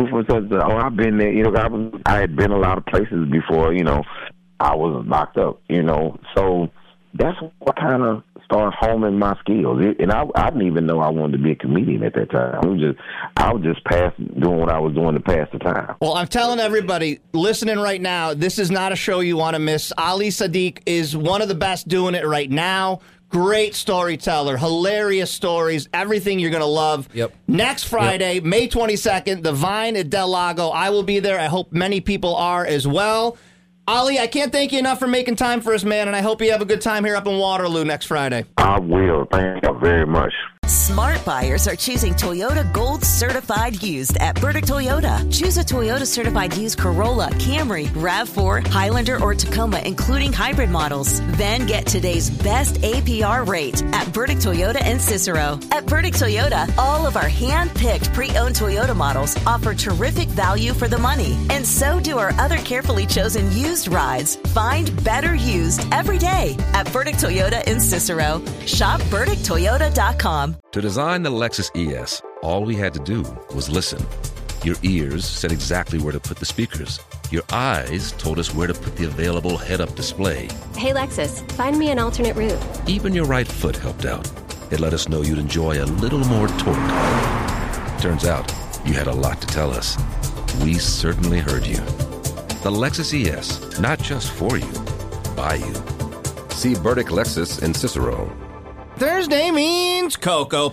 I've been there. I had been a lot of places before. I was locked up. So that's what kind of started homing my skills. And I didn't even know I wanted to be a comedian at that time. I was just doing what I was doing to pass the time. Well, I'm telling everybody listening right now, this is not a show you want to miss. Ali Siddiq is one of the best doing it right now. Great storyteller, hilarious stories, everything you're going to love. Yep. Next Friday, May 22nd, the Vine at Del Lago. I will be there. I hope many people are as well. Ali, I can't thank you enough for making time for us, man, and I hope you have a good time here up in Waterloo next Friday. I will. Thank you very much. Smart buyers are choosing Toyota Gold Certified Used at Burdick Toyota. Choose a Toyota Certified Used Corolla, Camry, RAV4, Highlander, or Tacoma, including hybrid models. Then get today's best APR rate at Burdick Toyota in Cicero. At Burdick Toyota, all of our hand-picked pre-owned Toyota models offer terrific value for the money. And so do our other carefully chosen used rides. Find better used every day at Burdick Toyota in Cicero. Shop BurdickToyota.com. To design the Lexus ES, all we had to do was listen. Your ears said exactly where to put the speakers. Your eyes told us where to put the available head-up display. Hey, Lexus, find me an alternate route. Even your right foot helped out. It let us know you'd enjoy a little more torque. Turns out, you had a lot to tell us. We certainly heard you. The Lexus ES, not just for you, by you. See Burdick Lexus in Cicero. Thursday means Cocoa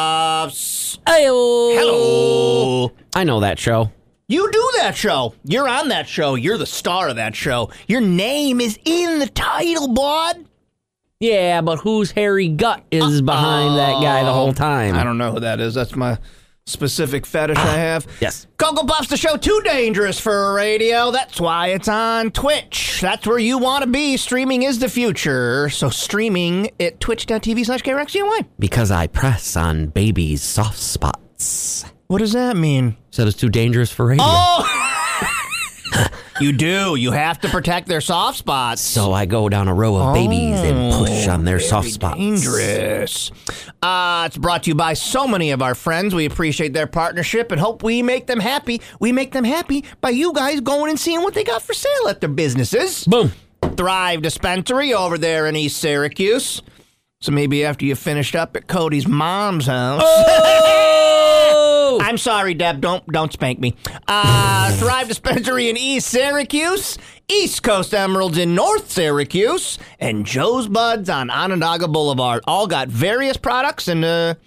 Puffs. Hey-o. Hello. I know that show. You do that show. You're on that show. You're the star of that show. Your name is in the title, bud. Yeah, but whose hairy gut is behind that guy the whole time? I don't know who that is. That's my specific fetish I have. Yes. Cocoa Puffs, the show too dangerous for radio. That's why it's on Twitch. That's where you want to be. Streaming is the future. So streaming at twitch.tv/KRXGNY. Because I press on babies' soft spots. What does that mean? Said it's too dangerous for radio. Oh! You do. You have to protect their soft spots. So I go down a row of babies and push on their soft spots. Dangerous. It's brought to you by so many of our friends. We appreciate their partnership and hope we make them happy. We make them happy by you guys going and seeing what they got for sale at their businesses. Boom. Thrive Dispensary over there in East Syracuse. So maybe after you finished up at Cody's mom's house. Oh! I'm sorry, Deb. Don't spank me. Thrive Dispensary in East Syracuse, East Coast Emeralds in North Syracuse, and Joe's Buds on Onondaga Boulevard. All got various products and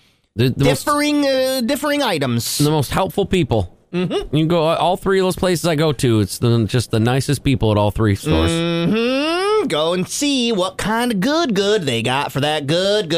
differing items. The most helpful people. Mm-hmm. You can go all three of those places I go to. It's just the nicest people at all three stores. Mm-hmm. Go and see what kind of good they got for that good.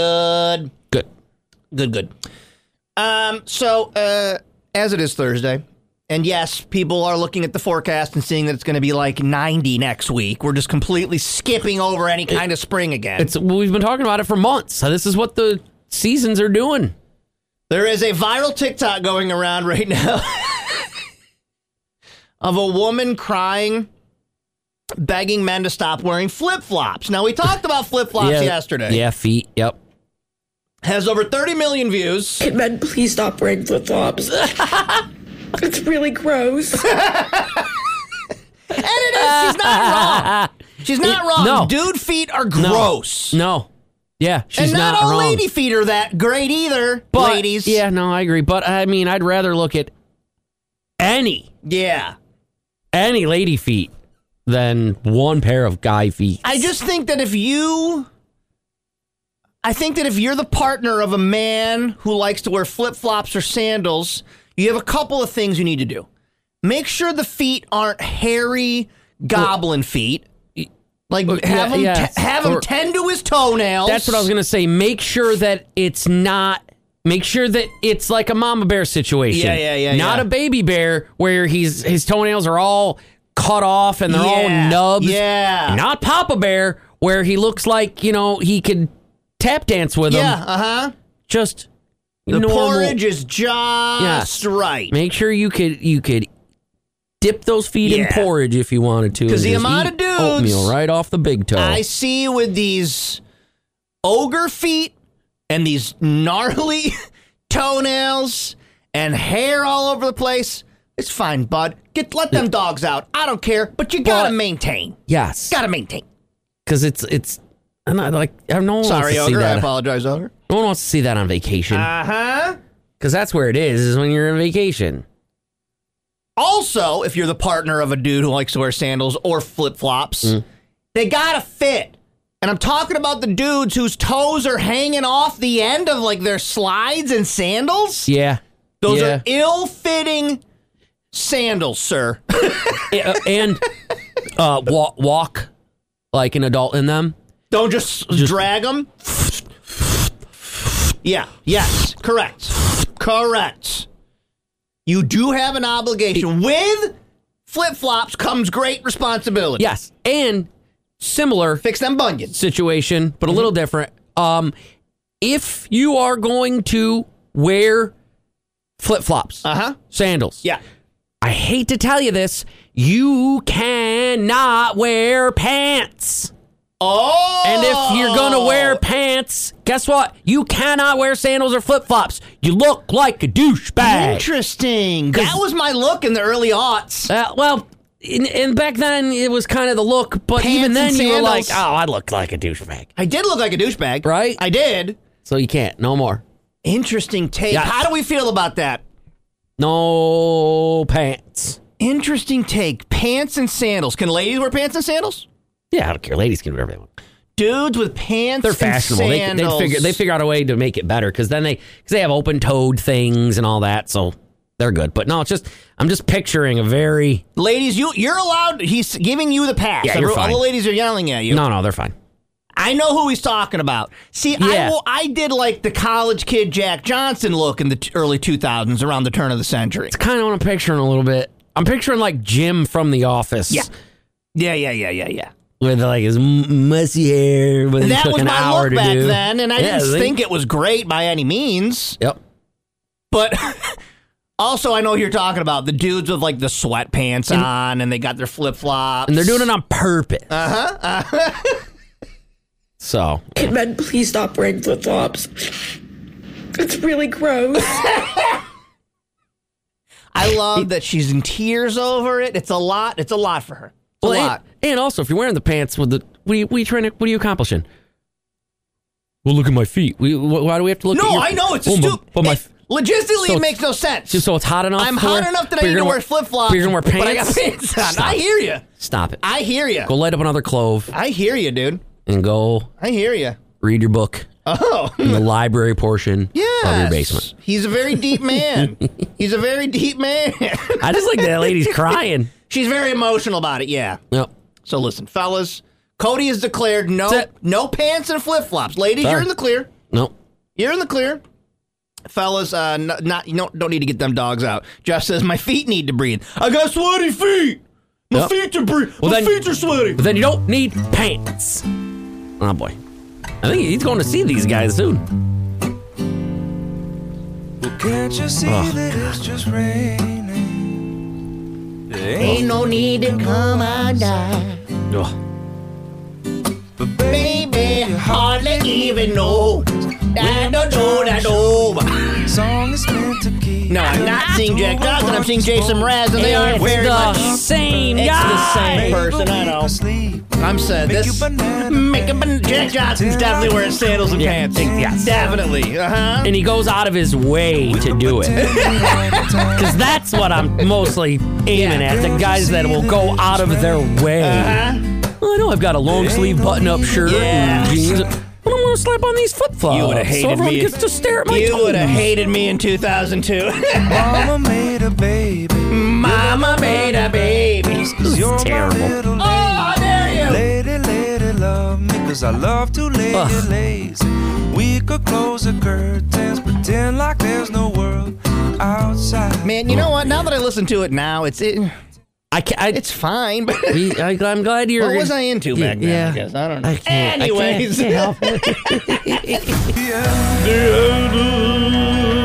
So, as it is Thursday, and yes, people are looking at the forecast and seeing that it's going to be like 90 next week. We're just completely skipping over any kind of spring again. We've been talking about it for months. So this is what the seasons are doing. There is a viral TikTok going around right now of a woman crying, begging men to stop wearing flip-flops. Now, we talked about flip-flops yesterday. Yeah, feet, yep. Has over 30 million views. Can men please stop wearing flip-flops? It's really gross. And it is. She's not wrong. She's not wrong. No. Dude feet are gross. No. Yeah, she's not wrong. And not all lady feet are that great either, but, ladies. Yeah, no, I agree. But, I mean, I'd rather look at any lady feet than one pair of guy feet. I just think that if you're the partner of a man who likes to wear flip-flops or sandals, you have a couple of things you need to do. Make sure the feet aren't hairy goblin feet. Like, have him tend to his toenails. That's what I was going to say. Make sure that it's like a mama bear situation. Yeah. Not a baby bear where his toenails are all cut off and they're all nubs. Yeah. Not Papa Bear where he looks like, he could tap dance with them. Yeah, Just The normal- porridge is just right. Make sure you could dip those feet in porridge if you wanted to. 'Cause and the just amount eat of dudes oatmeal right off the big toe. I see with these ogre feet and these gnarly toenails and hair all over the place. It's fine, bud. Let them dogs out. I don't care, but you gotta maintain. Yes, gotta maintain. Because it's. I'm not like no one Sorry, wants to see ogre. I that. apologize, ogre. No one wants to see that on vacation. Because that's where it is when you're on vacation. Also, if you're the partner of a dude who likes to wear sandals or flip-flops, they gotta fit. And I'm talking about the dudes whose toes are hanging off the end of like their slides and sandals. Yeah. Those are ill-fitting sandals, sir. And walk like an adult in them. Don't just drag them. Yeah. Yes. Correct. You do have an obligation. With flip-flops comes great responsibility. Yes. And similar. Fix them bunions. Situation, but a little different. If you are going to wear flip-flops, sandals. Yeah. I hate to tell you this, you cannot wear pants. Oh! And if you're going to wear pants, guess what? You cannot wear sandals or flip-flops. You look like a douchebag. Interesting. That was my look in the early aughts. Well, and back then it was kind of the look, but Pants even then and you were like, sandals. oh, I look like a douchebag. I did look like a douchebag. Right? I did. So you can't. No more. Interesting take. Yes. How do we feel about that? No pants. Interesting take. Pants and sandals. Can ladies wear pants and sandals? Yeah, I don't care. Ladies can wear whatever they want. Dudes with pants They're fashionable. and sandals. They figure out a way to make it better because then they have open-toed things and all that, so they're good. But no, I'm just picturing a very... Ladies, you're allowed... He's giving you the pass. Yeah, you're fine. All the ladies are yelling at you. No, they're fine. I know who he's talking about. See, Yeah. I did like the college kid Jack Johnson look in the early 2000s, around the turn of the century. It's kind of what I'm picturing a little bit. I'm picturing like Jim from The Office. Yeah. With like his messy hair. When That took was an my hour look to back do. then, and I Yeah, didn't think it was great by any means. Yep. But also, I know who you're talking about. The dudes with like the sweatpants on, and they got their flip-flops. And they're doing it on purpose. So. Kidman, please stop wearing flip-flops. It's really gross. I love that she's in tears over it. It's a lot. It's a lot for her. It's a lot. And also, if you're wearing the pants with the, what are you accomplishing? Well, look at my feet. Why do we have to look at No, your I know it's oh, stupid. But my, Logistically, so it makes no sense. so it's hot enough. I'm hot enough that I need to wear flip-flops. But you're gonna wear pants. But I got pants on. Stop I hear you. Stop it. I hear you. Go light up another clove I hear you, dude. and go I hear you. read your book Oh. in the library portion of your basement. He's a very deep man. He's a very deep man. I just like that lady's crying. She's very emotional about it, yeah. Yep. So listen, fellas, Cody has declared no pants and flip-flops. Ladies, Sorry. you're in the clear. Nope. You're in the clear. Fellas, you don't need to get them dogs out. Jeff says, my feet need to breathe. I got sweaty feet. My feet are breathe. My feet are sweaty. But then you don't need pants. Oh, boy. I think he's going to see these guys soon. Well, can't you see that it's just raining? Ain't no need to come undone. But baby, hardly even know. Song is meant to keep. No, I'm not seeing Jack Johnson. I'm seeing Jason Mraz, and they are very much same it's guy. the same person. I know. I'm saying this. Jack Johnson's definitely wearing sandals and pants. Yes. Definitely. And he goes out of his way to do it. Because that's what I'm mostly aiming at. The guys that will go out of their way. Well, I know I've got a long sleeve button up shirt and jeans. But I'm going to slap on these flip-flops. You would have hated so everyone me. gets to stare at my You toes. would have hated me in 2002. Mama made a baby. Mama made a baby. This is terrible. Oh, how dare you? Lady, love me, cause I love to lay you lazy. We could close the curtains, pretend like there's no world outside. Man, you know what? Now that I listen to it now, it's fine. But I'm glad you're... What was I into back then? Yeah. I guess I don't know. I can't, Anyways. I can't help it.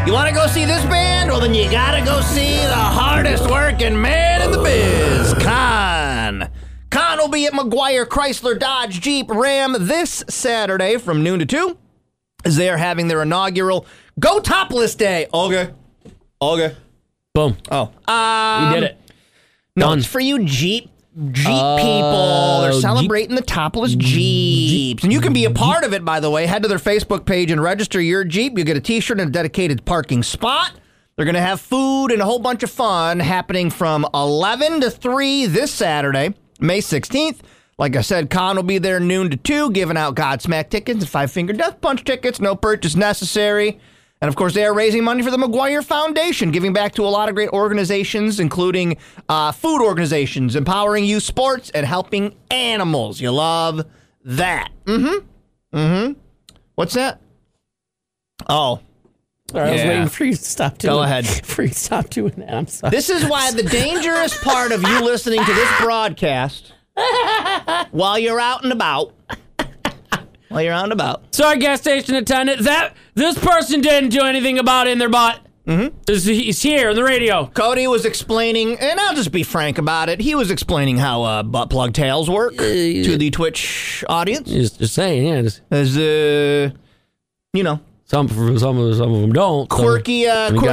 You want to go see this band? Well, then you got to go see the hardest working man in the biz, Con. Con will be at McGuire Chrysler Dodge Jeep Ram this Saturday from noon to 2 as they are having their inaugural Go Topless Day. Okay. Boom. Oh. You did it. No, Done. it's for you Jeep people. They're celebrating the topless Jeeps. And you can be a part of it, by the way. Head to their Facebook page and register your Jeep. You'll get a t-shirt and a dedicated parking spot. They're going to have food and a whole bunch of fun happening from 11 to 3 this Saturday, May 16th. Like I said, Con will be there noon to 2, giving out Godsmack tickets and Five Finger Death Punch tickets. No purchase necessary. And, of course, they are raising money for the McGuire Foundation, giving back to a lot of great organizations, including food organizations, empowering youth sports, and helping animals. You love that. What's that? Oh. Sorry, I was waiting for you to stop doing Go ahead. For you to stop doing that. I'm sorry. This is why the dangerous part of you listening to this broadcast while you're out and about. Sorry, gas station attendant. This person didn't do anything about it in their butt. He's here on the radio. Cody was explaining, and I'll just be frank about it. He was explaining how butt plug tails work to the Twitch audience. Just saying, yeah. As some of them don't. Quirky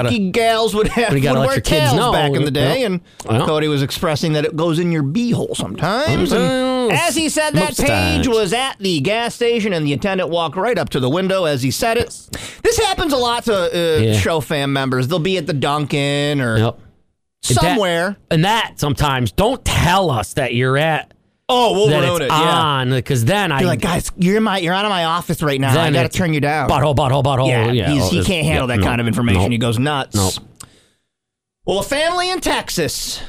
gals would wear tails back in the day, and Cody was expressing that it goes in your beehole sometimes. And as he said, that page was at the gas station, and the attendant walked right up to the window as he said it. This happens a lot to show fam members. They'll be at the Dunkin' or somewhere. And that sometimes, don't tell us that you're at. Oh, we'll that ruin it's it. on, because then You're like, guys, you're out of my office right now. I got to turn you down. Butthole. Yeah, he can't handle that kind of information. He goes nuts. Well, a family in Texas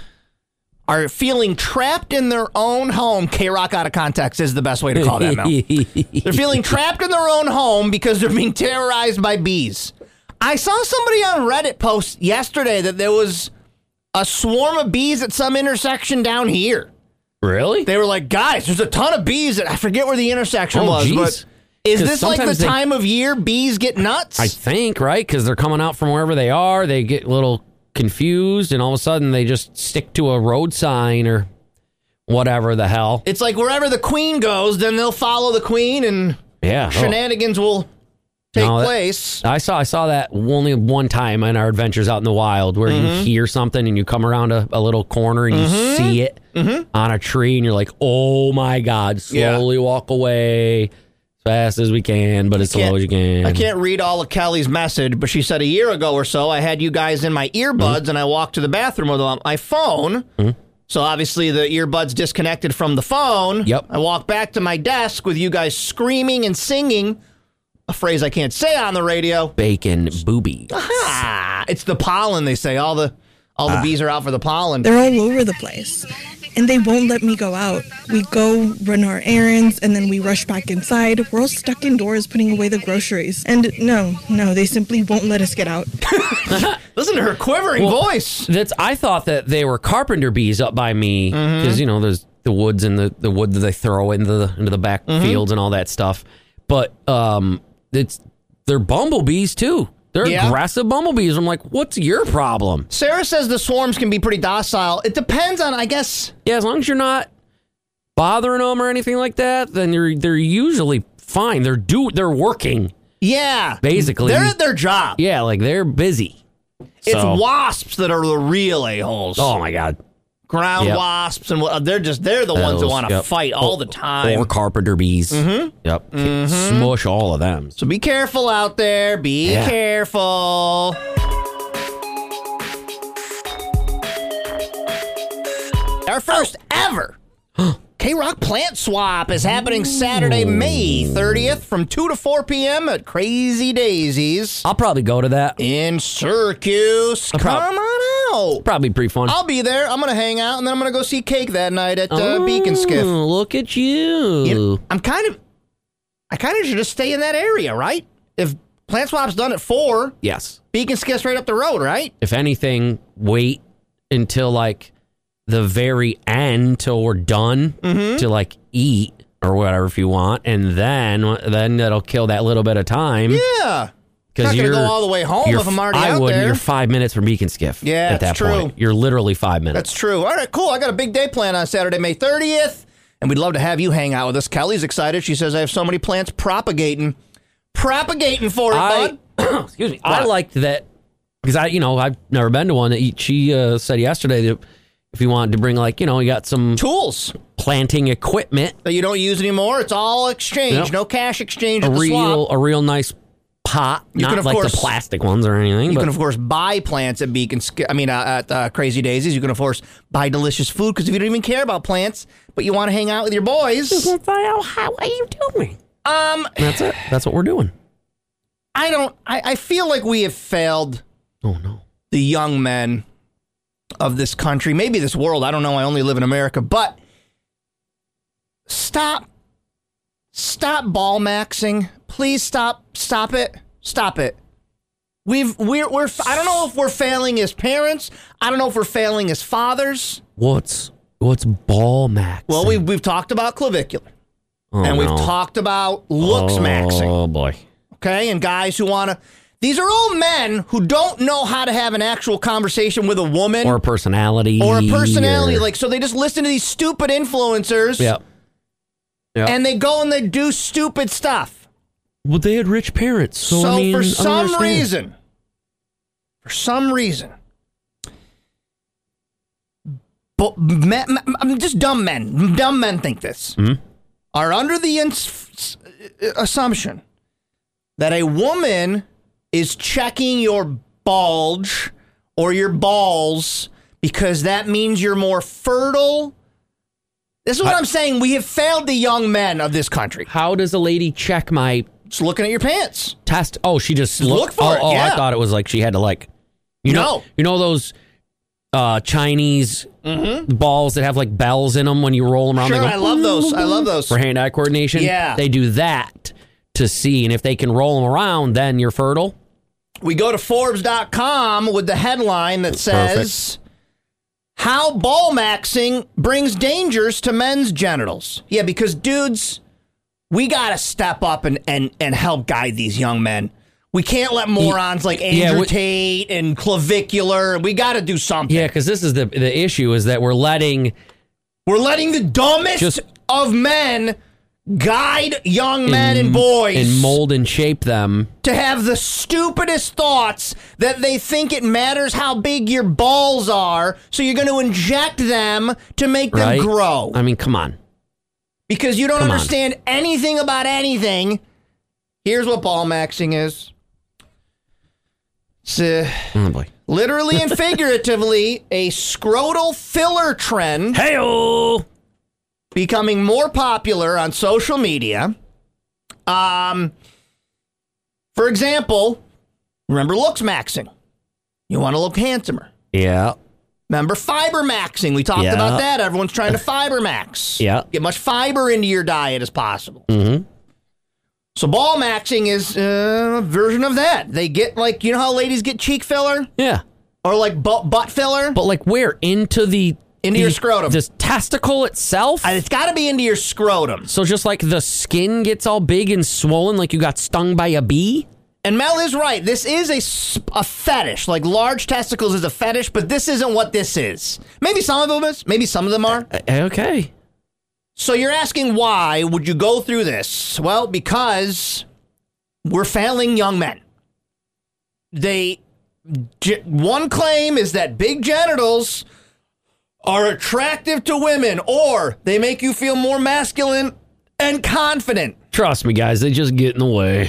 are feeling trapped in their own home. K-Rock out of context is the best way to call that now. They're feeling trapped in their own home because they're being terrorized by bees. I saw somebody on Reddit post yesterday that there was a swarm of bees at some intersection down here. Really? They were like, guys, there's a ton of bees. I forget where the intersection was, geez. but is this like the time of year bees get nuts? I think, right? Because they're coming out from wherever they are. They get a little confused, and all of a sudden they just stick to a road sign or whatever the hell. It's like wherever the queen goes, then they'll follow the queen, and shenanigans will take place. I saw that only one time in our adventures out in the wild, where you hear something and you come around a little corner and you see it on a tree, and you're like, oh my God, slowly walk away as fast as we can, but as slow as you can. I can't read all of Kelly's message, but she said a year ago or so, I had you guys in my earbuds, and I walked to the bathroom with my phone. So obviously the earbuds disconnected from the phone. Yep. I walked back to my desk with you guys screaming and singing a phrase I can't say on the radio. Bacon boobies. Ah, it's the pollen, they say. All the bees are out for the pollen. They're all over the place, and they won't let me go out. We go run our errands, and then we rush back inside. We're all stuck indoors putting away the groceries. And no, they simply won't let us get out. Listen to her quivering voice. I thought that they were carpenter bees up by me, because, there's the woods and the wood that they throw into the back fields and all that stuff. But they're bumblebees, too. They're aggressive bumblebees. I'm like, what's your problem? Sarah says the swarms can be pretty docile. It depends on, I guess. Yeah, as long as you're not bothering them or anything like that, then they're usually fine. They're working. Yeah. Basically. They're at their job. Yeah, like they're busy. It's wasps that are the real a-holes. Oh, my God. Ground wasps, and they're the ones that want to fight all the time. Or carpenter bees. Yep. Smush all of them. So be careful out there. Be careful. Our first ever K-Rock Plant Swap is happening Saturday, May 30th from 2 to 4 p.m. at Crazy Daisies. I'll probably go to that. In Syracuse. Come on out. Probably pretty fun. I'll be there. I'm going to hang out, and then I'm going to go see Cake that night at Beacon Skiff. Look at you. I kind of should just stay in that area, right? If Plant Swap's done at 4. Yes. Beacon Skiff's right up the road, right? If anything, wait until like the very end till we're done to like eat or whatever if you want, and then that'll kill that little bit of time. Yeah. I'm not going to go all the way home if I'm already out there. You're 5 minutes from Beacon Skiff. Yeah, at that true. point. You're literally 5 minutes. That's true. All right, cool. I got a big day planned on Saturday, May 30th, and we'd love to have you hang out with us. Kelly's excited. She says, I have so many plants propagating for it, bud. Excuse me. I liked that because I've never been to one. That she said yesterday that if you wanted to bring you got some tools, planting equipment that you don't use anymore, it's all exchange, no cash exchange at the swap. A real nice pot, not the plastic ones or anything. You can, of course, buy plants at at Crazy Daisies. You can, of course, buy delicious food because if you don't even care about plants, but you want to hang out with your boys. How are you doing? That's it. That's what we're doing. I feel like we have failed the young men of this country, maybe this world. I don't know. I only live in America, but stop ball maxing. Please stop it. Stop it. We're I don't know if we're failing as parents. I don't know if we're failing as fathers. What's ball maxing? Well, we've talked about clavicular. We've talked about looks maxing. Oh boy. Okay, and guys who want to. These are all men who don't know how to have an actual conversation with a woman. Or a personality. So they just listen to these stupid influencers. Yep. And they go and they do stupid stuff. Well, they had rich parents. So for some reason, but just dumb men think this, are under the assumption that a woman is checking your bulge or your balls because that means you're more fertile. This is what I'm saying. We have failed the young men of this country. How does a lady check my... Just looking at your pants. Test. Oh, she just look for it. Oh, yeah. I thought it was like she had to you know those Chinese balls that have like bells in them when you roll them around. Sure, they go, I love those for hand-eye coordination. Yeah, they do that to see, and if they can roll them around, then you're fertile. We go to Forbes.com with the headline that says, "How ball maxing brings dangers to men's genitals." Yeah, because dudes, we got to step up and help guide these young men. We can't let morons like Andrew Tate and clavicular. We got to do something. Yeah, because this is the issue is that we're letting the dumbest of men guide young men and boys and mold and shape them to have the stupidest thoughts that they think it matters how big your balls are, so you're going to inject them to make them grow. I mean, come on. Because you don't understand anything about anything. Here's what ball maxing is. It's literally and figuratively a scrotal filler trend. Hey-o! Becoming more popular on social media. For example, remember looks maxing. You want to look handsomer. Yeah. Remember fiber maxing. We talked about that. Everyone's trying to fiber max. Yeah. Get much fiber into your diet as possible. Mm-hmm. So ball maxing is a version of that. They get you know how ladies get cheek filler? Yeah. Or butt filler? But where? Into your scrotum. The testicle itself? It's got to be into your scrotum. So just like the skin gets all big and swollen like you got stung by a bee? And Mel is right. This is a fetish. Like large testicles is a fetish, but this isn't what this is. Maybe some of them is. Maybe some of them are. Okay. So you're asking why would you go through this? Well, because we're failing young men. One claim is that big genitals are attractive to women, or they make you feel more masculine and confident. Trust me, guys, they just get in the way.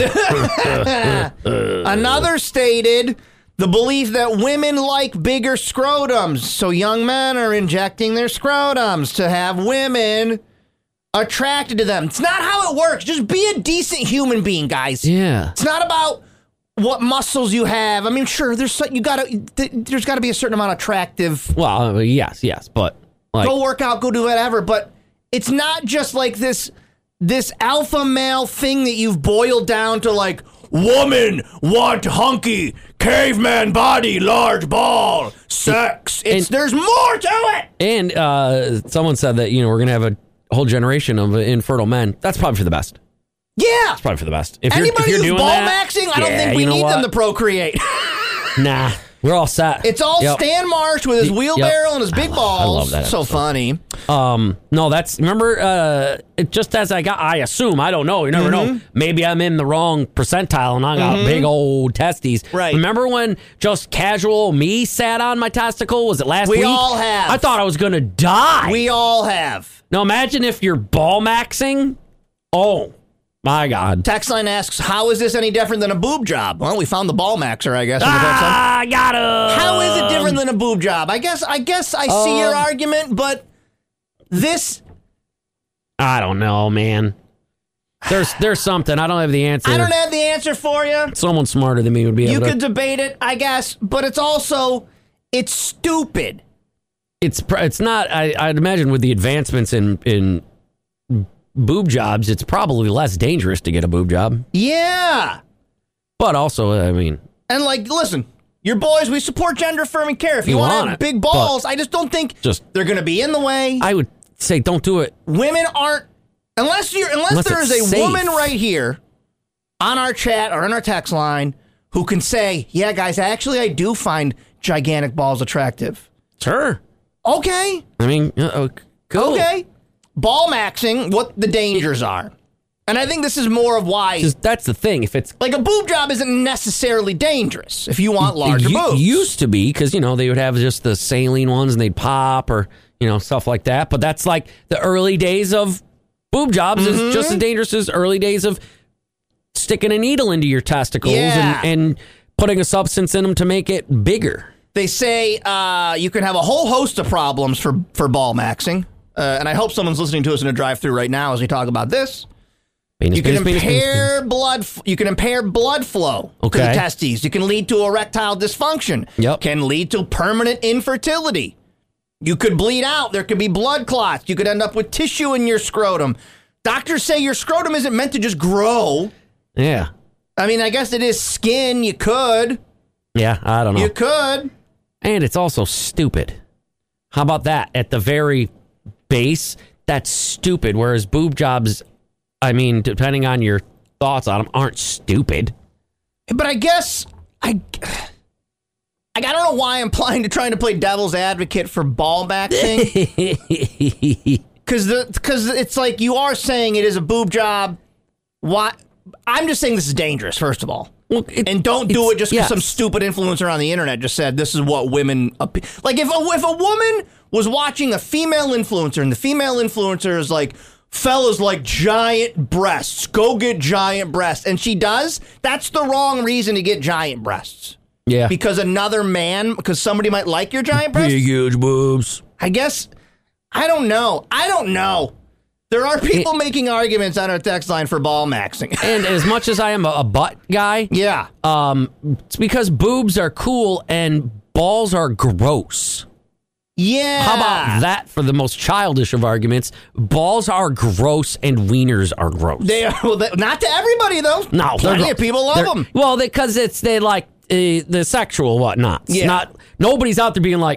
Another stated the belief that women like bigger scrotums, so young men are injecting their scrotums to have women attracted to them. It's not how it works. Just be a decent human being, guys. Yeah. It's not about what muscles you have. I mean, sure, there's got to be a certain amount of attractive. Well, yes, but go work out, go do whatever. But it's not just like this alpha male thing that you've boiled down to woman want hunky caveman body, large ball, sex. There's more to it. And someone said that we're gonna have a whole generation of infertile men. That's probably for the best. Yeah. It's probably for the best. If Anybody you're who's doing ball that, maxing, I don't think we need them to procreate. Nah, we're all set. It's all Stan Marsh with his wheelbarrow and his big balls. I love that. So episode. funny. No, remember, just as I assume, I don't know. You never know. Maybe I'm in the wrong percentile and I got big old testes. Right. Remember when just casual me sat on my testicle? Was it last week? We all have. I thought I was going to die. We all have. Now imagine if you're ball maxing. Oh, my God. Text line asks, how is this any different than a boob job? Well, we found the ball maxer, I guess. I got him. How is it different than a boob job? I guess I see your argument, but this... I don't know, man. There's something. I don't have the answer. I don't have the answer for you. Someone smarter than me would be able to. You could debate it, I guess, but it's also, it's stupid. It's not, I'd imagine with the advancements in boob jobs, it's probably less dangerous to get a boob job. Yeah. But also, I mean... And like, listen, your boys, we support gender-affirming care. If you want to have big balls, I just don't think they're going to be in the way. I would say don't do it. Women aren't... Unless there is a woman right here on our chat or on our text line who can say, yeah, guys, actually, I do find gigantic balls attractive. Sure. Okay. I mean, cool. Okay. Ball maxing, what the dangers are. And I think this is more of why... That's the thing. If it's... Like, a boob job isn't necessarily dangerous if you want larger boobs. Used to be, because, they would have just the saline ones and they'd pop or, stuff like that. But that's like the early days of boob jobs is just as dangerous as early days of sticking a needle into your testicles and putting a substance in them to make it bigger. They say you can have a whole host of problems for ball maxing. And I hope someone's listening to us in a drive-thru right now as we talk about this. You can impair blood flow to the testes. You can lead to erectile dysfunction. Yep. Can lead to permanent infertility. You could bleed out. There could be blood clots. You could end up with tissue in your scrotum. Doctors say your scrotum isn't meant to just grow. Yeah. I mean, I guess it is skin. You could. Yeah, I don't know. You could. And it's also stupid. How about that? At the very base, that's stupid. Whereas boob jobs, I mean, depending on your thoughts on them, aren't stupid. But I guess I don't know why I'm trying to play devil's advocate for ball maxing. Because it's like you are saying it is a boob job. Why? I'm just saying this is dangerous, first of all. Well, and don't do it just because some stupid influencer on the internet just said this is what women... Like, if a woman was watching a female influencer and the female influencer is like, fellas like giant breasts, go get giant breasts, and she does, that's the wrong reason to get giant breasts. Yeah. Because because somebody might like your giant breasts? Big, huge boobs. I guess... I don't know. There are people making arguments on our text line for ball maxing. And as much as I am a butt guy, yeah, it's because boobs are cool and balls are gross. Yeah. How about that for the most childish of arguments? Balls are gross and wieners are gross. They are, not to everybody, though. No. Plenty of people love them. Well, because they like the sexual whatnots. Yeah. Nobody's out there being like,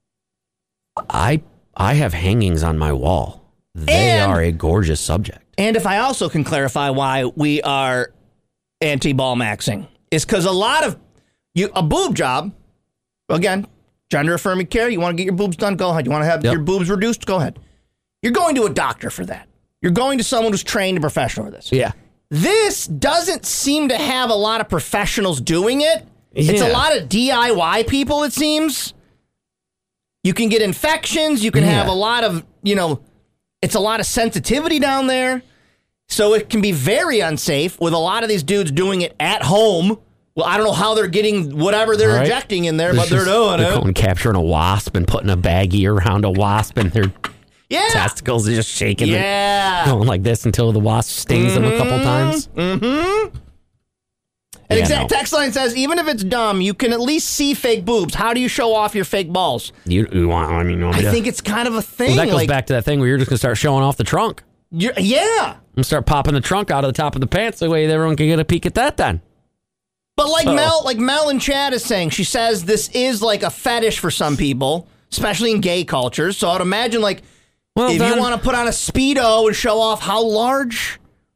I have hangings on my wall. They are a gorgeous subject. And if I also can clarify why we are anti-ball maxing, is because a lot of a boob job, again, gender-affirming care, you want to get your boobs done, go ahead. You want to have your boobs reduced, go ahead. You're going to a doctor for that. You're going to someone who's trained and professional for this. Yeah. This doesn't seem to have a lot of professionals doing it. Yeah. It's a lot of DIY people, it seems. You can get infections. You can have a lot of, it's a lot of sensitivity down there. So it can be very unsafe with a lot of these dudes doing it at home. Well, I don't know how they're getting whatever they're injecting in there, but they're doing it. They're going capturing a wasp and putting a baggie around a wasp and their testicles are just shaking. Yeah. Going like this until the wasp stings them a couple times. Mm-hmm. And exact text line says, even if it's dumb, you can at least see fake boobs. How do you show off your fake balls? I think it's kind of a thing. Well, that goes back to that thing where you're just going to start showing off the trunk. Yeah. And start popping the trunk out of the top of the pants. That way everyone can get a peek at that then. But Mel in chat is saying, she says this is like a fetish for some people, especially in gay cultures. So I'd imagine if you want to put on a Speedo and show off how large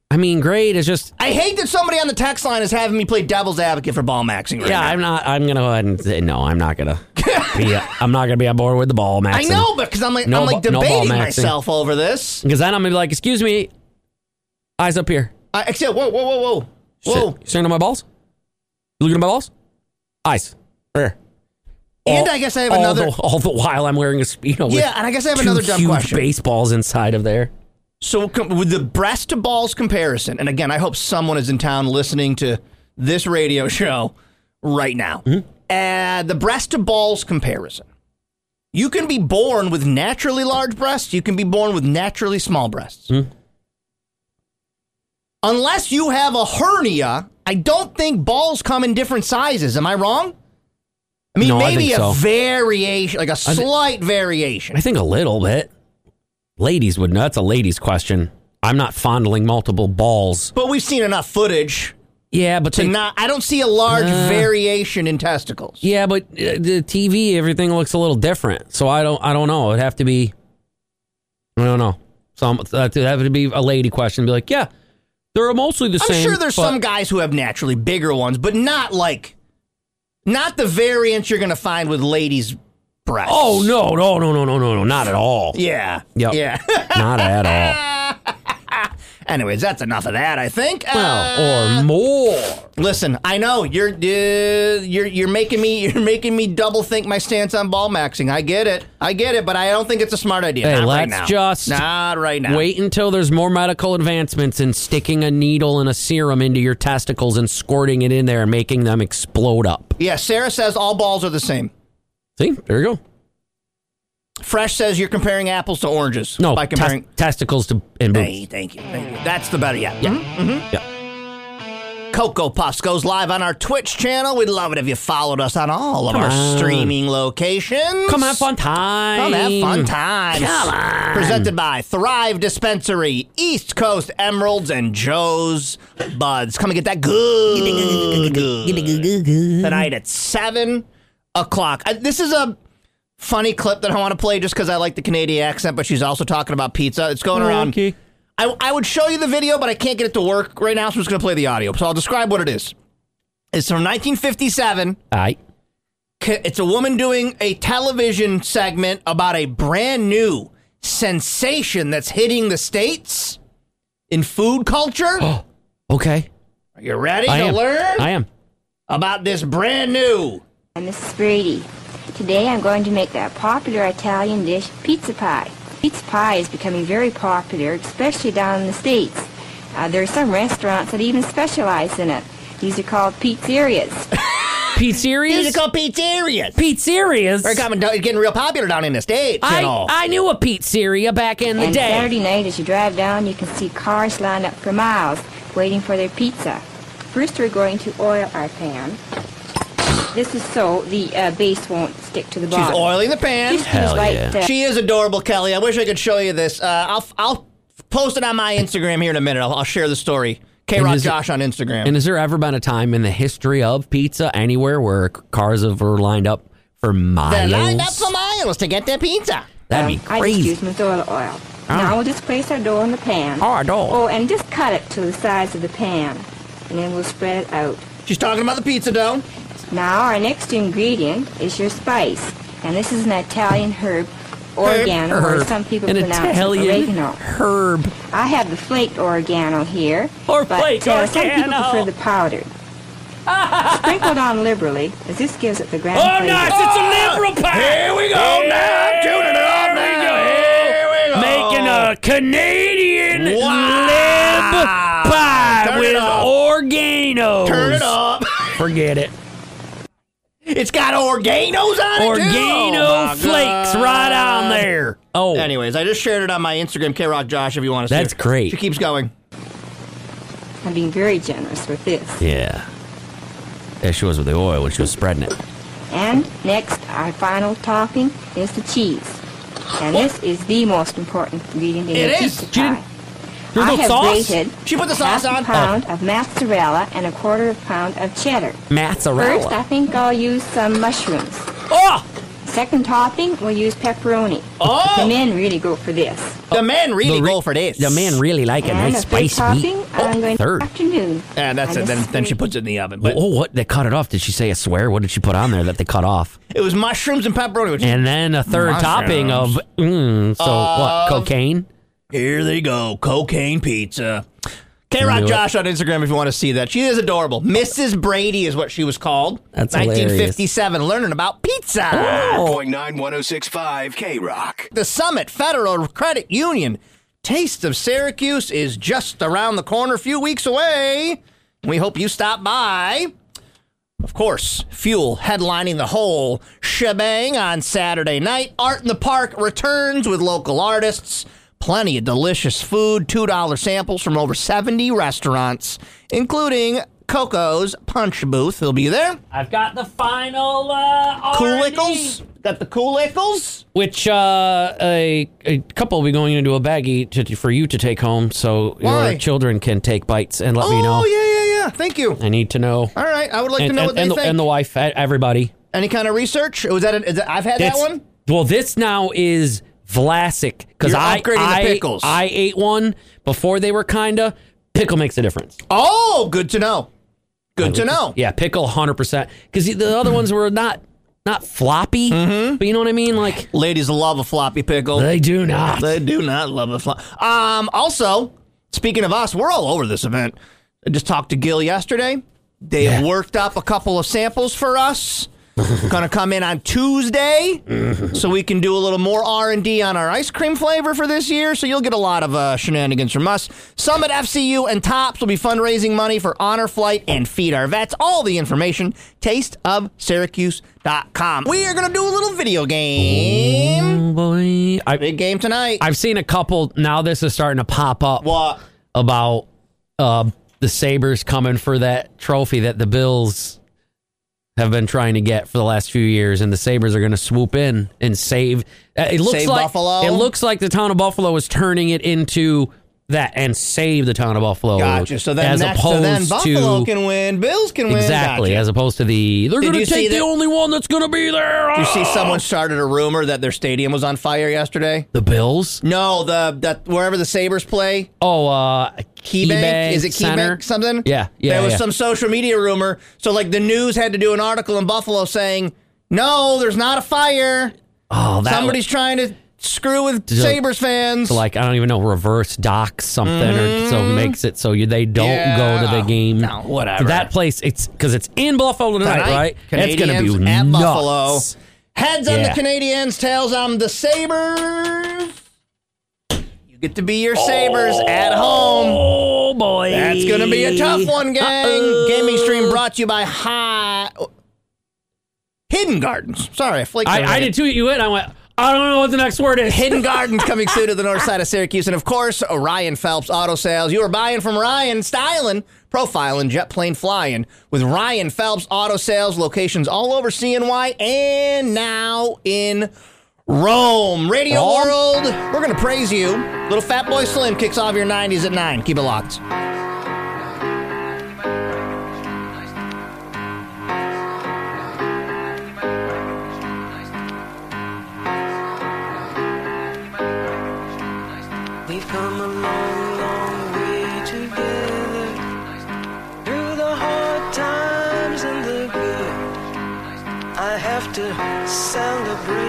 I mean, great. It's just I hate that somebody on the text line is having me play devil's advocate for ball maxing right now. I'm gonna go ahead and say no. I'm not gonna be on board with the ball maxing. I know, but because I'm debating myself over this. Because then I'm gonna be like, excuse me, eyes up here. Except, whoa. You staring at my balls? You looking at my balls? Eyes. There. And I guess I have another. All the while I'm wearing a Speedo. Yeah, and I guess I have another dumb question. Baseballs inside of there. So with the breast to balls comparison, and again, I hope someone is in town listening to this radio show right now. The breast to balls comparison. You can be born with naturally large breasts. You can be born with naturally small breasts. Unless you have a hernia, I don't think balls come in different sizes. Am I wrong? I mean, maybe a variation, like a slight variation. I think a little bit. Ladies would know. That's a ladies' question. I'm not fondling multiple balls. But we've seen enough footage. Yeah, but I don't see a large variation in testicles. Yeah, but the TV, everything looks a little different. So I don't know. It'd have to be. I don't know. That would be a lady question. Be like, yeah, they're mostly the same. I'm sure there's some guys who have naturally bigger ones, but not the variants you're going to find with ladies' breasts. Oh, no, not at all. Yeah. Yep. Yeah. Not at all. Anyways, that's enough of that, I think. Well, or more. Listen, I know you're making me double think my stance on ball maxing. I get it, but I don't think it's a smart idea. Hey, Not right now. Wait until there's more medical advancements in sticking a needle and a serum into your testicles and squirting it in there and making them explode up. Yeah, Sarah says all balls are the same. See, there you go. Fresh says you're comparing apples to oranges. No, by comparing testicles and boobs. Hey, thank you. That's the better, yeah. Yeah. Cocoa Puffs goes live on our Twitch channel. We'd love it if you followed us on all of our streaming locations. Come have fun time. Come have fun time. Come on. Presented by Thrive Dispensary, East Coast Emeralds, and Joe's Buds. Come and get that good. Tonight at 7 o'clock. This is a funny clip that I want to play just because I like the Canadian accent, but she's also talking about pizza. It's going around. Okay. I would show you the video, but I can't get it to work right now, so I'm just going to play the audio. So I'll describe what it is. It's from 1957. It's a woman doing a television segment about a brand new sensation that's hitting the States in food culture. Oh, okay. Are you ready to learn? I am. About this brand new. I'm Mrs. Brady. Today I'm going to make that popular Italian dish, pizza pie. Pizza pie is becoming very popular, especially down in the States. There are some restaurants that even specialize in it. These are called pizzerias. Pizzerias? These are called pizzerias. Pizzerias? They're getting real popular down in the States. I knew a pizzeria back in the day. Saturday night, as you drive down, you can see cars lined up for miles waiting for their pizza. First, we're going to oil our pan. This is so the base won't stick to the bottom. She's oiling the pan. Hell yeah. She is adorable, Kelly. I wish I could show you this. I'll post it on my Instagram here in a minute. I'll share the story. K-Rock Josh on Instagram. And has there ever been a time in the history of pizza anywhere where cars were lined up for miles? They're lined up for miles to get their pizza. That'd be crazy. I just use Mazola oil. Now we'll just place our dough in the pan. Our dough. Oh, and just cut it to the size of the pan. And then we'll spread it out. She's talking about the pizza dough. Now, our next ingredient is your spice. And this is an Italian herb, oregano, or some people pronounce it oregano. Herb. I have the flaked oregano here. Flaked oregano. Some people prefer the powdered. Sprinkled on liberally, as this gives it the grand flavor. Oh, nice! It's a liberal pie! Here we go now! Tuning it up now! Here we go! Making a Canadian lib pie with oregano. Turn it up! Forget it. It's got oreganos on it, Oregano flakes right on there. Oh. Anyways, I just shared it on my Instagram, K-Rock Josh, if you want to see it. That's great. She keeps going. I'm being very generous with this. Yeah. There she was with the oil when she was spreading it. And next, our final topping is the cheese. And this is the most important ingredient in the pizza pie. I have grated she put the sauce on. half a pound of mozzarella and a quarter of a pound of cheddar. Mozzarella. First, I think I'll use some mushrooms. Oh! second topping, we'll use pepperoni. Oh! The men really go for this. The men really go for this. The men really like a And nice the third spicy meat. topping, I'm going third. to afternoon. Yeah, that's it. Then she puts it in the oven. But What? They cut it off. Did she say a swear? What did she put on there that they cut off? it was mushrooms and pepperoni. Which And then a third topping of, what, cocaine? Here they go. Cocaine pizza. K-Rock Josh on Instagram if you want to see that. She is adorable. Mrs. Brady is what she was called. That's 1957, learning about pizza. 0.91065 K-Rock. The Summit Federal Credit Union Taste of Syracuse is just around the corner, a few weeks away. We hope you stop by. Of course, Fuel headlining the whole shebang on Saturday night. Art in the Park returns with local artists. Plenty of delicious food, $2 samples from over 70 restaurants, including Coco's Punch Booth. He'll be there. I've got the final Cool-ickles. Got the Cool-ickles. Which a couple will be going into a baggie for you to take home so Why? your children can take bites and let me know. Oh, yeah. Thank you. I need to know. All right. I would like to know what they think. And the wife, everybody. Any kind of research? Was that I've had that one? Well, this now is Vlasic. Because You're upgrading the pickles. I ate one before they were kinda. Pickle makes a difference. Oh, good to know. Good to know. Yeah, pickle 100%. Because the other ones were not floppy, but you know what I mean? Like, ladies love a floppy pickle. They do not. They do not love a floppy. Also, speaking of us, we're all over this event. I just talked to Gil yesterday. They worked up a couple of samples for us. Going to come in on Tuesday, so we can do a little more R&D on our ice cream flavor for this year. So you'll get a lot of shenanigans from us. Summit FCU and Tops will be fundraising money for Honor Flight and Feed Our Vets. All the information, tasteofsyracuse.com. We are going to do a little video game. Oh boy. Big game tonight. I've seen a couple. Now this is starting to pop up. What? About the Sabres coming for that trophy that the Bills have been trying to get for the last few years, and the Sabres are going to swoop in and save. It looks Save like Buffalo? It looks like the town of Buffalo is turning it into that and save the town of Buffalo. Gotcha. So then, as opposed Buffalo to, can win, Bills can win. Exactly. Gotcha. As opposed to they're going to take the only one that's going to be there. Did you see someone started a rumor that their stadium was on fire yesterday? The Bills? No, the wherever the Sabres play. Oh, KeyBank? Is it Center? KeyBank something? Yeah. There was some social media rumor. So, like, the news had to do an article in Buffalo saying, no, there's not a fire. Oh, Somebody's trying to screw with Sabres fans. So, like, I don't even know, reverse dock something, or so makes it so they don't go to the game. No, whatever. That place, because it's in Buffalo tonight, right? Canadians It's going to be at nuts. Buffalo. Heads on the Canadians, tails on the Sabres. You get to be your Sabres at home. Oh, boy. That's going to be a tough one, gang. Gaming stream brought to you by Hidden Gardens. Sorry, I flaked over I it. did tweet you in. I went, I don't know what the next word is. Hidden Gardens coming soon to the north side of Syracuse. And, of course, Ryan Phelps Auto Sales. You are buying from Ryan, styling, profiling, jet plane flying with Ryan Phelps Auto Sales. Locations all over CNY and now in Rome. Radio World, we're going to praise you. Little Fatboy Slim kicks off your 90s at 9. Keep it locked. We've come a long, long way together, through the hard times and the good. I have to celebrate